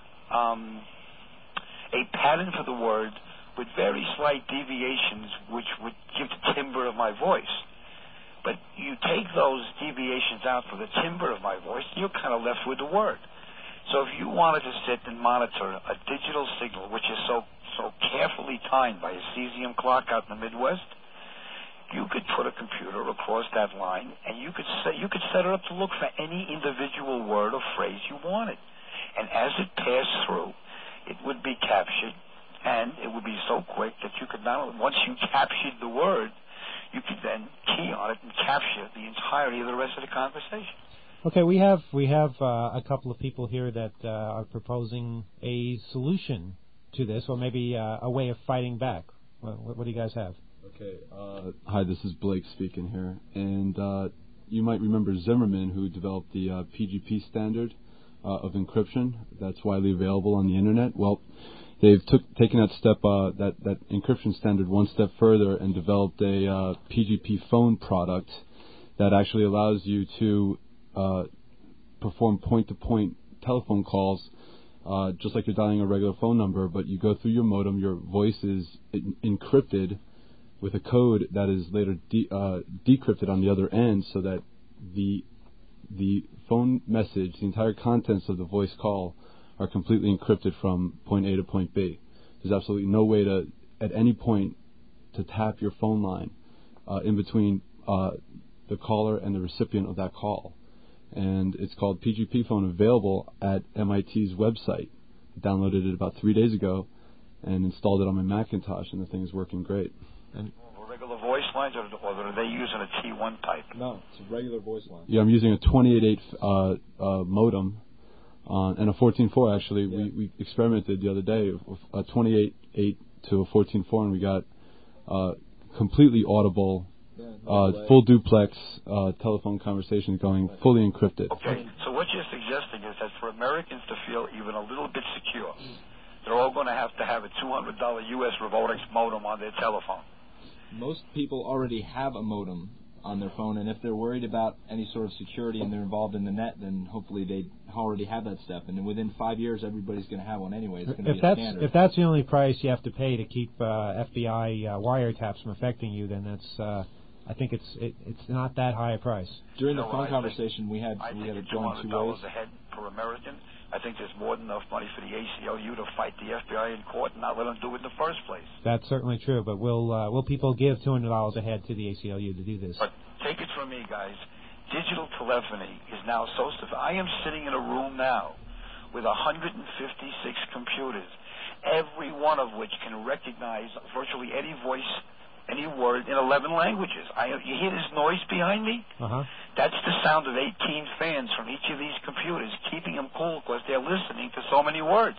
a pattern for the word with very slight deviations which would give the timbre of my voice. But you take those deviations out for the timbre of my voice, you're kind of left with the word. So if you wanted to sit and monitor a digital signal, which is so carefully timed by a cesium clock out in the Midwest, you could put a computer across that line, and you could set it up to look for any individual word or phrase you wanted. And as it passed through, it would be captured, and it would be so quick that you could not only, once you captured the word, you could then key on it and capture the entirety of the rest of the conversation. Okay, we have a couple of people here that are proposing a solution to this, or maybe a way of fighting back. What do you guys have? Okay, hi, this is Blake speaking here, and you might remember Zimmerman, who developed the PGP standard of encryption that's widely available on the internet. Well, they've taken that step, that encryption standard one step further, and developed a PGP phone product that actually allows you to perform point-to-point telephone calls, just like you're dialing a regular phone number, but you go through your modem, your voice is encrypted with a code that is later decrypted on the other end, so that the phone message, the entire contents of the voice call, are completely encrypted from point A to point B. There's absolutely no way to, at any point, to tap your phone line in between the caller and the recipient of that call. And it's called PGP Phone, available at MIT's website. I downloaded it about 3 days ago and installed it on my Macintosh, and the thing is working great. And a regular voice lines, or are they using a T1 type? No, it's a regular voice line. Yeah, I'm using a 28.8 modem and a 14.4 actually. Yeah. We experimented the other day with a 28.8 to a 14.4, and we got completely audible, full duplex telephone conversations going, fully encrypted. Okay, so what you're suggesting is that for Americans to feel even a little bit secure, they're all going to have a $200 U.S. Revotex modem on their telephone. Most people already have a modem on their phone, and if they're worried about any sort of security and they're involved in the net, then hopefully they already have that stuff. And then within 5 years, everybody's going to have one anyway. It's going to be a standard. If that's the only price you have to pay to keep FBI wiretaps from affecting you, then that's I think it's not that high a price. During the phone conversation, we had it going two ways. $200 a head per American. I think there's more than enough money for the ACLU to fight the FBI in court and not let them do it in the first place. That's certainly true, but will people give $200 a head to the ACLU to do this? But take it from me, guys. Digital telephony is now so sophisticated. I am sitting in a room now with 156 computers, every one of which can recognize virtually any voice, any word in 11 languages. You hear this noise behind me? Uh-huh. That's the sound of 18 fans from each of these computers, keeping them cool because they're listening to so many words.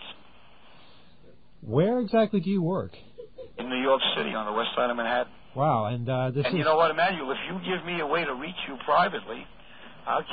Where exactly do you work? In New York City, on the west side of Manhattan. Wow, and you know what, Emmanuel? If you give me a way to reach you privately, I'll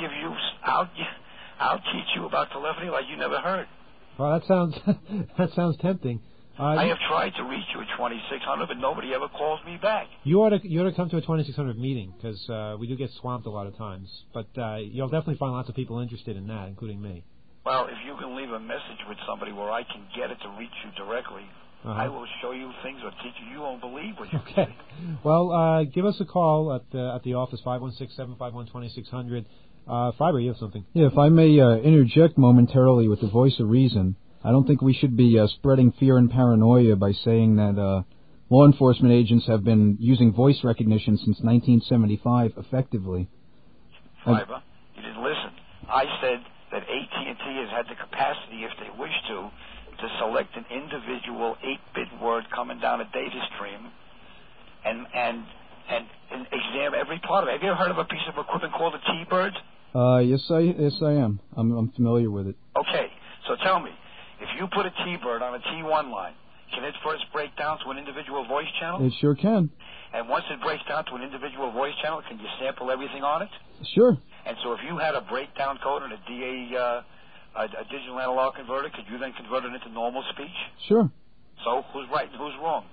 teach you about telephony like you never heard. Well, that sounds tempting. I have tried to reach you at 2600, but nobody ever calls me back. You ought to come to a 2600 meeting, because we do get swamped a lot of times. But you'll definitely find lots of people interested in that, including me. Well, if you can leave a message with somebody where I can get it to reach you directly, I will show you things or teach you. You won't believe what you Okay. see. Well, give us a call at the office, 516-751-2600. Fiber, you have something. Yeah, if I may interject momentarily with the voice of reason, I don't think we should be spreading fear and paranoia by saying that law enforcement agents have been using voice recognition since 1975 effectively. Fiber, you didn't listen. I said that AT&T has had the capacity, if they wish to select an individual 8-bit word coming down a data stream and examine every part of it. Have you ever heard of a piece of equipment called a T-Bird? Yes, I am. I'm familiar with it. Okay, so tell me, if you put a T-Bird on a T1 line, can it first break down to an individual voice channel? It sure can. And once it breaks down to an individual voice channel, can you sample everything on it? Sure. And so if you had a breakdown code and a digital analog converter, could you then convert it into normal speech? Sure. So who's right and who's wrong?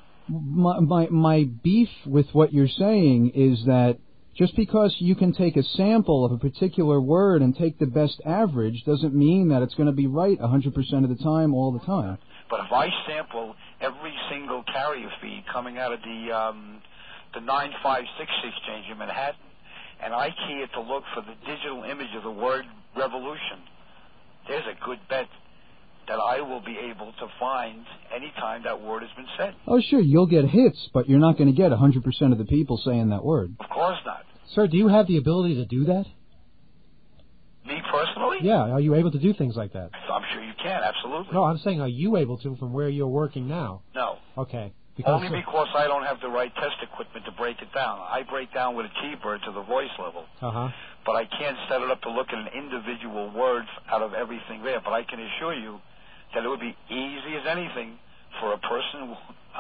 My beef with what you're saying is that just because you can take a sample of a particular word and take the best average doesn't mean that it's going to be right 100% of the time, all the time. But if I sample every single carrier feed coming out of the 956 exchange in Manhattan, and I key it to look for the digital image of the word revolution, there's a good bet that I will be able to find any time that word has been said. Oh, sure, you'll get hits, but you're not going to get 100% of the people saying that word. Of course not. Sir, do you have the ability to do that? Me personally? Yeah, are you able to do things like that? I'm sure you can, absolutely. No, I'm saying, are you able to from where you're working now? No. Okay. Only because I don't have the right test equipment to break it down. I break down with a T-Bird to the voice level. Uh-huh. But I can't set it up to look at an individual word out of everything there. But I can assure you that it would be easy as anything for a person.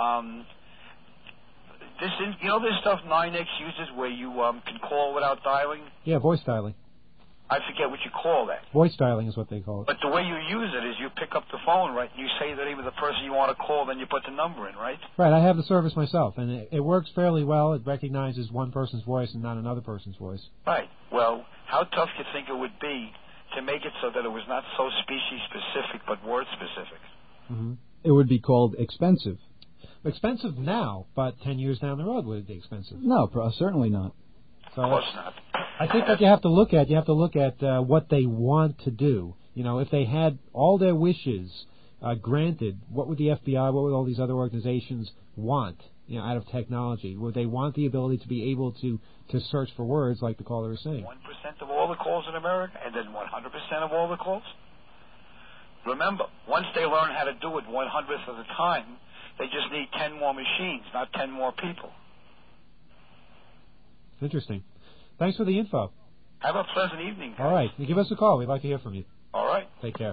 This stuff 9X uses where you can call without dialing? Yeah, voice dialing. I forget what you call that. Voice dialing is what they call it. But the way you use it is you pick up the phone, right? You say the name of the person you want to call, then you put the number in, right? Right, I have the service myself, and it works fairly well. It recognizes one person's voice and not another person's voice. Right. Well, how tough do you think it would be to make it so that it was not so species-specific but word-specific? Mm-hmm. It would be called expensive. Expensive now, but 10 years down the road would it be expensive? No, certainly not. So of course not. I think what you have to look at, what they want to do. You know, if they had all their wishes granted, what would the FBI, what would all these other organizations want, out of technology? Would they want the ability to be able to search for words like the caller is saying? 1% of all the calls in America, and then 100% of all the calls? Remember, once they learn how to do it 1/100th of the time, they just need 10 more machines, not 10 more people. Interesting. Thanks for the info. Have a pleasant evening, guys. All right. You give us a call. We'd like to hear from you. All right. Take care.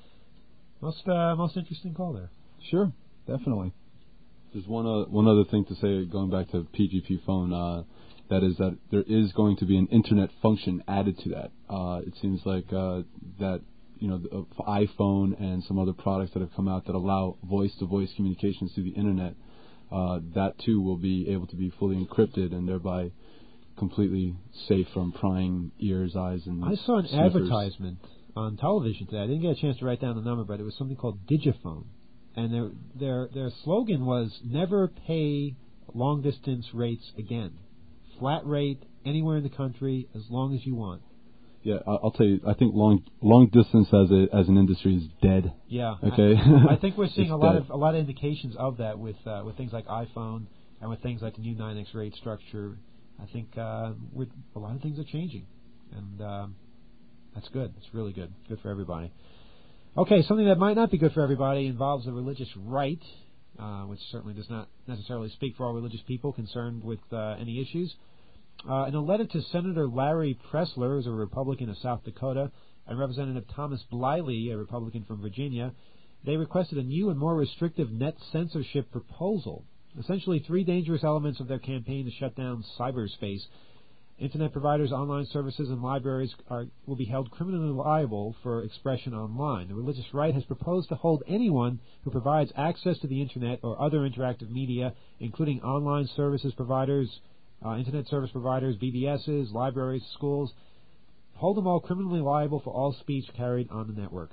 Most interesting call there. Sure, definitely. There's one other thing to say, going back to PGP phone, that is that there is going to be an internet function added to that. It seems like that, the iPhone and some other products that have come out that allow voice-to-voice communications through the internet, that too will be able to be fully encrypted and thereby completely safe from prying ears, eyes, and I saw an sniffers. advertisement on television today. I didn't get a chance to write down the number, but it was something called Digiphone. And their slogan was, never pay long-distance rates again. Flat rate, anywhere in the country, as long as you want. Yeah, I'll tell you, I think long distance as an industry is dead. Yeah. Okay. I think we're seeing It's a lot dead. of indications of that with things like iPhone and with things like the new 9X rate structure. I think a lot of things are changing, and that's good. It's really good. Good for everybody. Okay, something that might not be good for everybody involves the religious right, which certainly does not necessarily speak for all religious people concerned with any issues. In a letter to Senator Larry Pressler, who's a Republican of South Dakota, and Representative Thomas Bliley, a Republican from Virginia, they requested a new and more restrictive net censorship proposal. Essentially, three dangerous elements of their campaign to shut down cyberspace. Internet providers, online services, and libraries will be held criminally liable for expression online. The religious right has proposed to hold anyone who provides access to the Internet or other interactive media, including online services providers, Internet service providers, BBSs, libraries, schools, hold them all criminally liable for all speech carried on the network.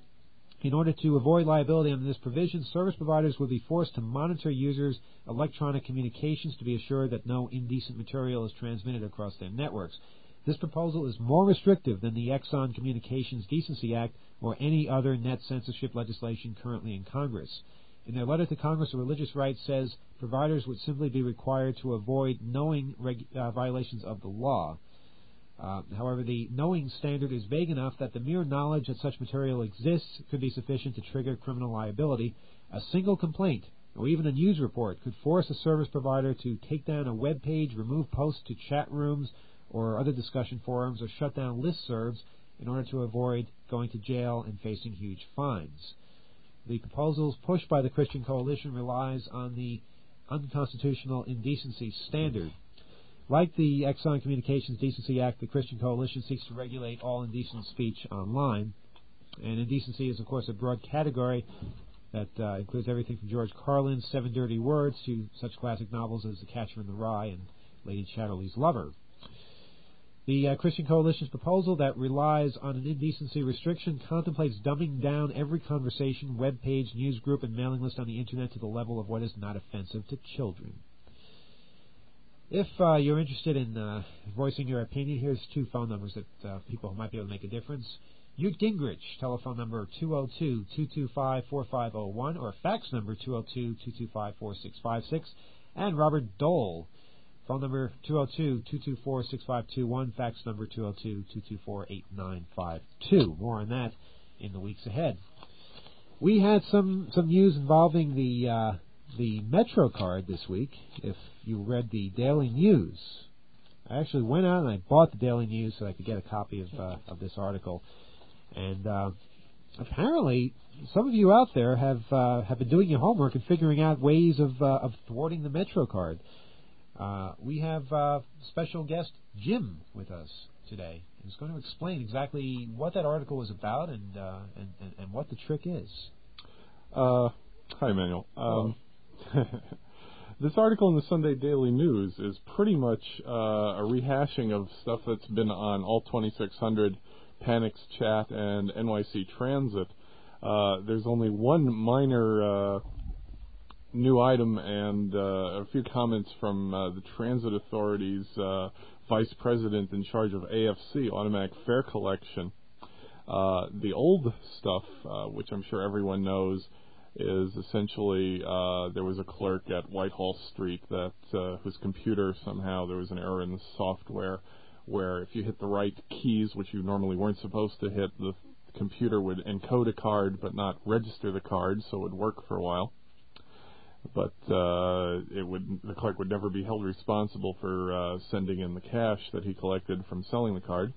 In order to avoid liability under this provision, service providers will be forced to monitor users' electronic communications to be assured that no indecent material is transmitted across their networks. This proposal is more restrictive than the Exxon Communications Decency Act or any other net censorship legislation currently in Congress. In their letter to Congress, the religious right says providers would simply be required to avoid knowing violations of the law. However, the knowing standard is vague enough that the mere knowledge that such material exists could be sufficient to trigger criminal liability. A single complaint, or even a news report, could force a service provider to take down a web page, remove posts to chat rooms or other discussion forums, or shut down listservs in order to avoid going to jail and facing huge fines. The proposals pushed by the Christian Coalition relies on the unconstitutional indecency standard. Like the Exxon Communications Decency Act, the Christian Coalition seeks to regulate all indecent speech online. And indecency is, of course, a broad category that includes everything from George Carlin's 7 Dirty Words to such classic novels as The Catcher in the Rye and Lady Chatterley's Lover. The Christian Coalition's proposal that relies on an indecency restriction contemplates dumbing down every conversation, web page, news group, and mailing list on the Internet to the level of what is not offensive to children. If you're interested in voicing your opinion, here's two phone numbers that people might be able to make a difference. Newt Gingrich, telephone number 202-225-4501, or fax number 202-225-4656, and Robert Dole, phone number 202-224-6521, fax number 202-224-8952. More on that in the weeks ahead. We had some news involving the MetroCard this week. If you read the Daily News, I actually went out and I bought the Daily News so I could get a copy of this article. And apparently, some of you out there have been doing your homework and figuring out ways of thwarting the MetroCard. We have special guest Jim with us today. He's going to explain exactly what that article was about and what the trick is. Hi, Emmanuel. This article in the Sunday Daily News is pretty much a rehashing of stuff that's been on All 2600, Panic's Chat, and NYC Transit. There's only one minor new item and a few comments from the Transit Authority's Vice President in charge of AFC, Automatic Fare Collection. The old stuff, which I'm sure everyone knows, is essentially there was a clerk at Whitehall Street that whose computer somehow there was an error in the software where if you hit the right keys, which you normally weren't supposed to hit, the computer would encode a card but not register the card, so it would work for a while. but the clerk would never be held responsible for sending in the cash that he collected from selling the card.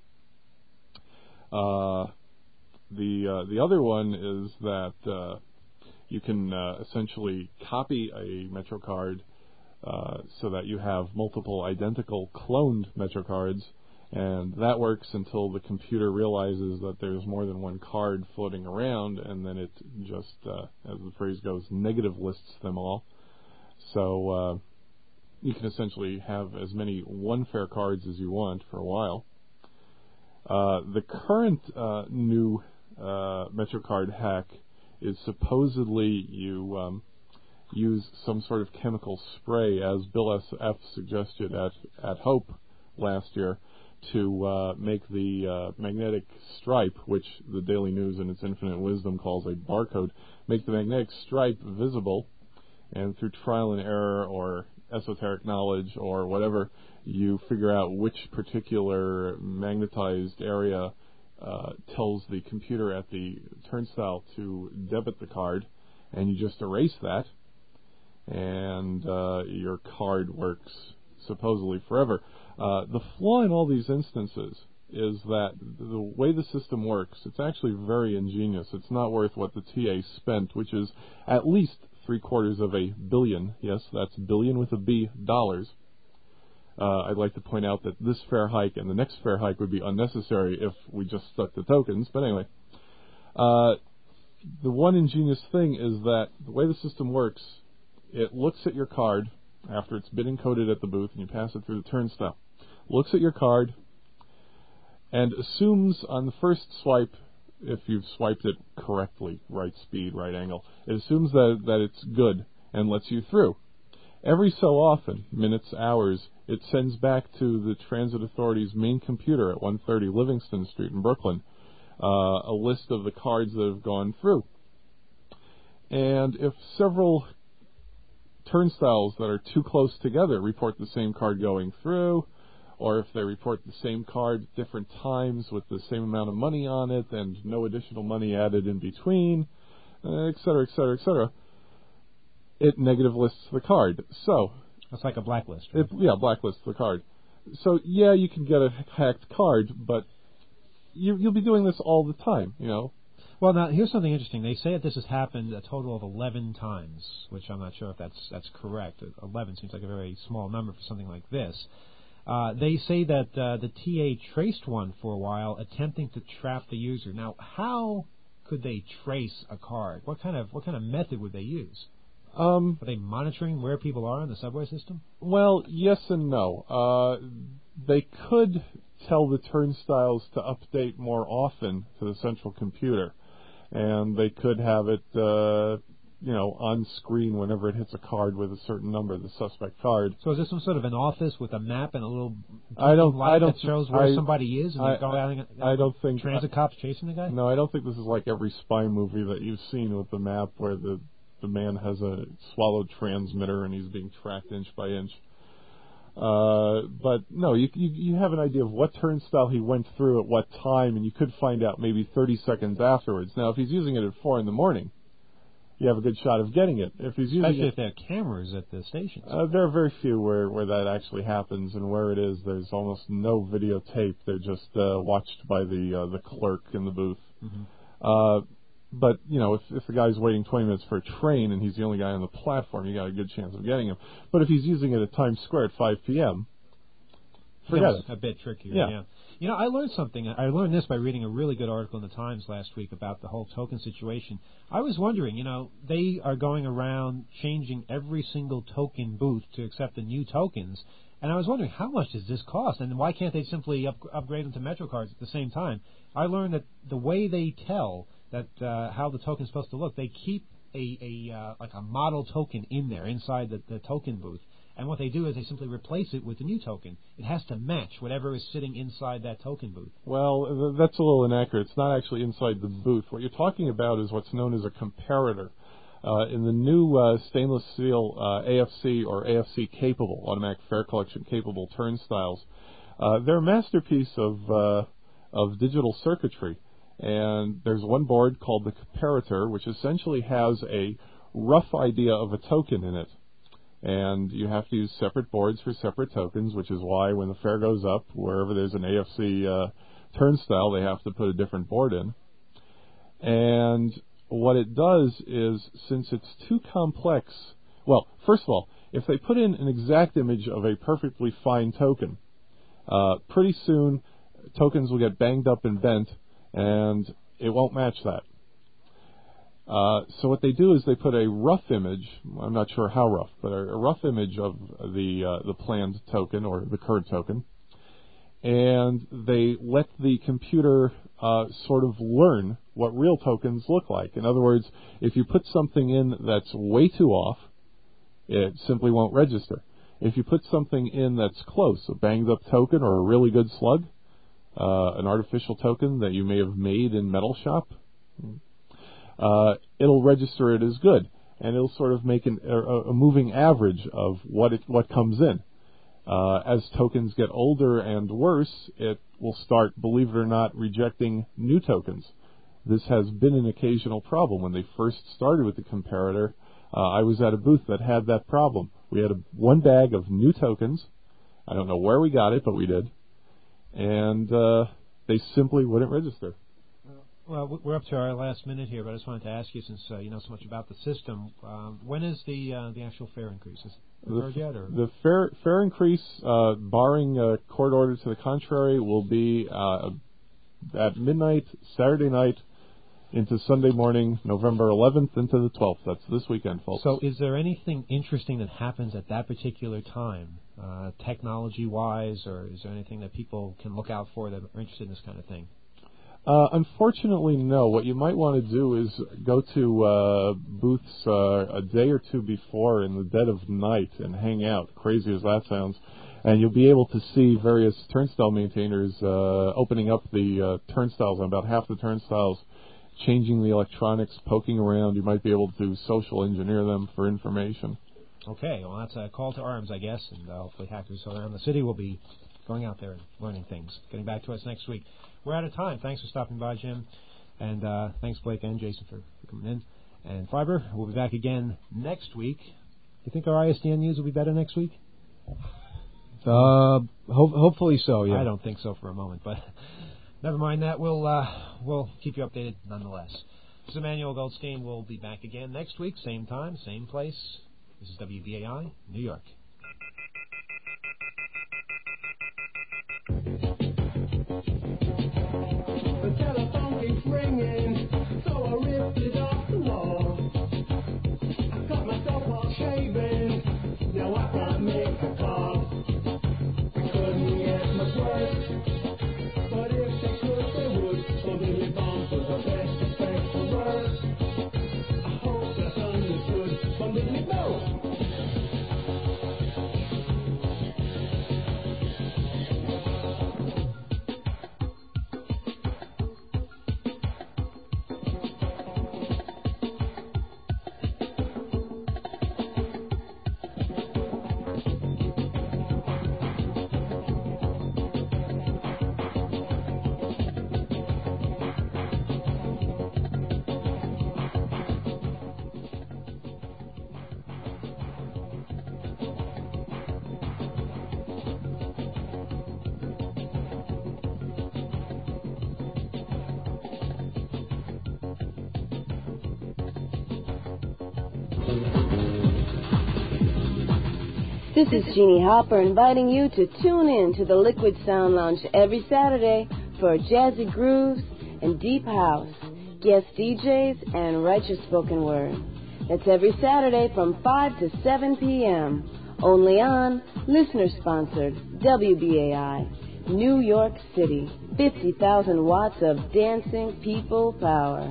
The other one is that you can essentially copy a MetroCard so that you have multiple identical cloned MetroCards, and that works until the computer realizes that there's more than one card floating around, and then it just, as the phrase goes, negative lists them all. So you can essentially have as many one-fare cards as you want for a while. The current new MetroCard hack is supposedly you use some sort of chemical spray, as Bill S.F. suggested at Hope last year, to make the magnetic stripe, which the Daily News in its infinite wisdom calls a barcode, make the magnetic stripe visible, and through trial and error or esoteric knowledge or whatever, you figure out which particular magnetized area tells the computer at the turnstile to debit the card, and you just erase that, and your card works supposedly forever. The flaw in all these instances is that the way the system works, it's actually very ingenious. It's not worth what the TA spent, which is at least $750 million, yes, that's billion with a B, dollars. I'd like to point out that this fare hike and the next fare hike would be unnecessary if we just stuck to tokens. But anyway, the one ingenious thing is that the way the system works, it looks at your card after it's been encoded at the booth and you pass it through the turnstile. Looks at your card and assumes on the first swipe, if you've swiped it correctly, right speed, right angle, it assumes that it's good and lets you through. Every so often, minutes, hours, it sends back to the Transit Authority's main computer at 130 Livingston Street in Brooklyn a list of the cards that have gone through. And if several turnstiles that are too close together report the same card going through, or if they report the same card at different times with the same amount of money on it and no additional money added in between, etc., etc., etc., it negative lists the card. So it's like a blacklist. Right? Blacklists the card. So yeah, you can get a hacked card, but you'll be doing this all the time, you know. Well, now here's something interesting. They say that this has happened a total of 11 times, which I'm not sure if that's correct. 11 seems like a very small number for something like this. They say that the TA traced one for a while, attempting to trap the user. Now, how could they trace a card? What kind of method would they use? Are they monitoring where people are in the subway system? Well, yes and no. They could tell the turnstiles to update more often to the central computer, and they could have it, on screen whenever it hits a card with a certain number, the suspect card. So is this some sort of an office with a map and a little light that shows where somebody is? And I don't think transit cops chasing the guy. No, I don't think this is like every spy movie that you've seen with the map where the man has a swallowed transmitter and he's being tracked inch by inch. But no, you have an idea of what turnstile he went through at what time, and you could find out maybe 30 seconds afterwards. Now, if he's using it at 4 a.m, you have a good shot of getting it. If he's using Especially if there are cameras at the stations. There are very few where that actually happens, and where it is, there's almost no videotape. They're just watched by the clerk in the booth. Mm-hmm. But, if the guy's waiting 20 minutes for a train and he's the only guy on the platform, you got a good chance of getting him. But if he's using it at Times Square at 5 p.m., forget it. A bit trickier, yeah. I learned something. I learned this by reading a really good article in the Times last week about the whole token situation. I was wondering, they are going around changing every single token booth to accept the new tokens, and I was wondering, how much does this cost, and why can't they simply upgrade them to MetroCards at the same time? I learned that the way they tell that how the token's supposed to look, they keep a model token in there inside the token booth, and what they do is they simply replace it with the new token. It has to match whatever is sitting inside that token booth. Well, that's a little inaccurate. It's not actually inside the booth. What you're talking about is what's known as a comparator. In the new stainless steel AFC or AFC capable, automatic fare collection capable turnstiles, they're a masterpiece of digital circuitry. And there's one board called the comparator, which essentially has a rough idea of a token in it. And you have to use separate boards for separate tokens, which is why when the fare goes up, wherever there's an AFC turnstile, they have to put a different board in. And what it does is, since it's too complex, well, first of all, if they put in an exact image of a perfectly fine token, pretty soon tokens will get banged up and bent, and it won't match that. So what they do is they put a rough image, I'm not sure how rough, but a rough image of the planned token or the current token, and they let the computer sort of learn what real tokens look like. In other words, if you put something in that's way too off, it simply won't register. If you put something in that's close, a banged up token or a really good slug, an artificial token that you may have made in Metal Shop, it'll register it as good, and it'll sort of make a moving average of what comes in. As tokens get older and worse, it will start, believe it or not, rejecting new tokens. This has been an occasional problem. When they first started with the comparator, I was at a booth that had that problem. We had one bag of new tokens. I don't know where we got it, but we did. And they simply wouldn't register. Well, we're up to our last minute here, but I just wanted to ask you, since you know so much about the system, when is the actual fare increase? Is it heard yet? Or? The fare increase, barring a court order to the contrary, will be at midnight, Saturday night, into Sunday morning, November 11th into the 12th. That's this weekend, folks. So is there anything interesting that happens at that particular time, technology-wise, or is there anything that people can look out for that are interested in this kind of thing? Unfortunately, no. What you might want to do is go to booths a day or two before in the dead of night and hang out, crazy as that sounds, and you'll be able to see various turnstile maintainers opening up the turnstiles, on about half the turnstiles, changing the electronics, poking around. You might be able to social engineer them for information. Okay, well, that's a call to arms, I guess, and hopefully hackers around the city will be going out there and learning things. Getting back to us next week. We're out of time. Thanks for stopping by, Jim. And thanks, Blake and Jason, for coming in. And Fiber, we'll be back again next week. Do you think our ISDN news will be better next week? Hopefully so, yeah. I don't think so for a moment, but never mind that. We'll keep you updated nonetheless. This is Emmanuel Goldstein. We'll be back again next week, same time, same place. This is WBAI, New York. The telephone keeps ringing, so I ripped it off the wall. I cut myself off shaving, now I can't make a call. I couldn't get much worse, but if they could, they would. So Billy Bump was the best respect for words. I hope that's understood from Billy Bump. This is Jeannie Hopper inviting you to tune in to the Liquid Sound Lounge every Saturday for jazzy grooves and deep house, guest DJs, and righteous spoken word. That's every Saturday from 5 to 7 p.m. Only on listener-sponsored WBAI, New York City. 50,000 watts of dancing people power.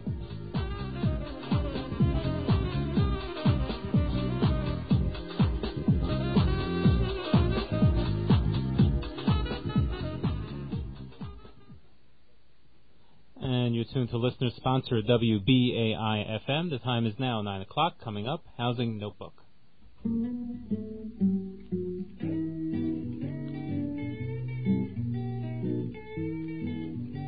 And you're tuned to listener-sponsored WBAI-FM. The time is now 9 o'clock. Coming up, Housing Notebook.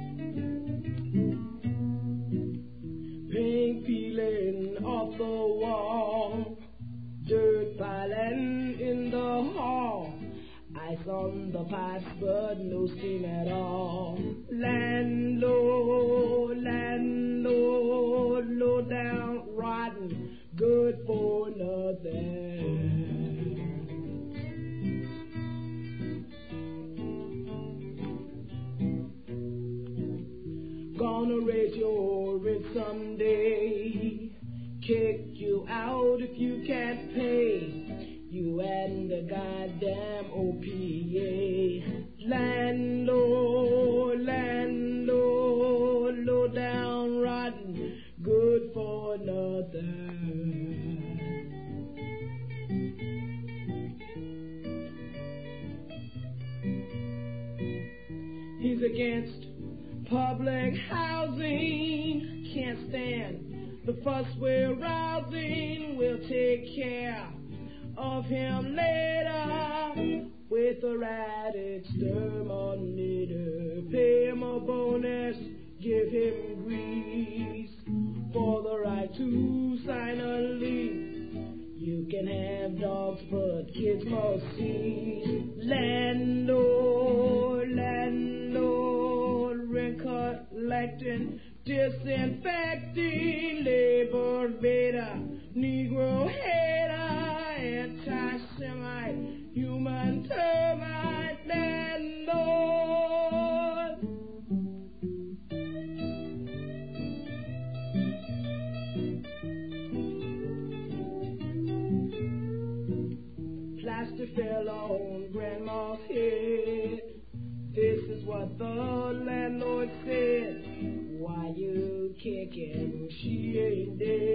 Pink peeling off the wall. pipes, but no steam at all. Landlord, landlord, low down, rotten, good for nothing. Gonna raise your rent someday, kick you out if you can't pay. You and the goddamn OPA. Landlord, landlord, low down, rotten, good for nothing. He's against public housing, can't stand the fuss we're rousing. We'll take care of him later with a rat exterminator. Pay him a bonus, give him grease for the right to sign a lease. You can have dogs, but kids must see. Landlord, landlord, rent collecting, disinfecting, labor beta, Negro hater, anti-Semite, human termite, landlord. Plaster fell on Grandma's head. This is what the landlord said. Why you kicking? She ain't dead.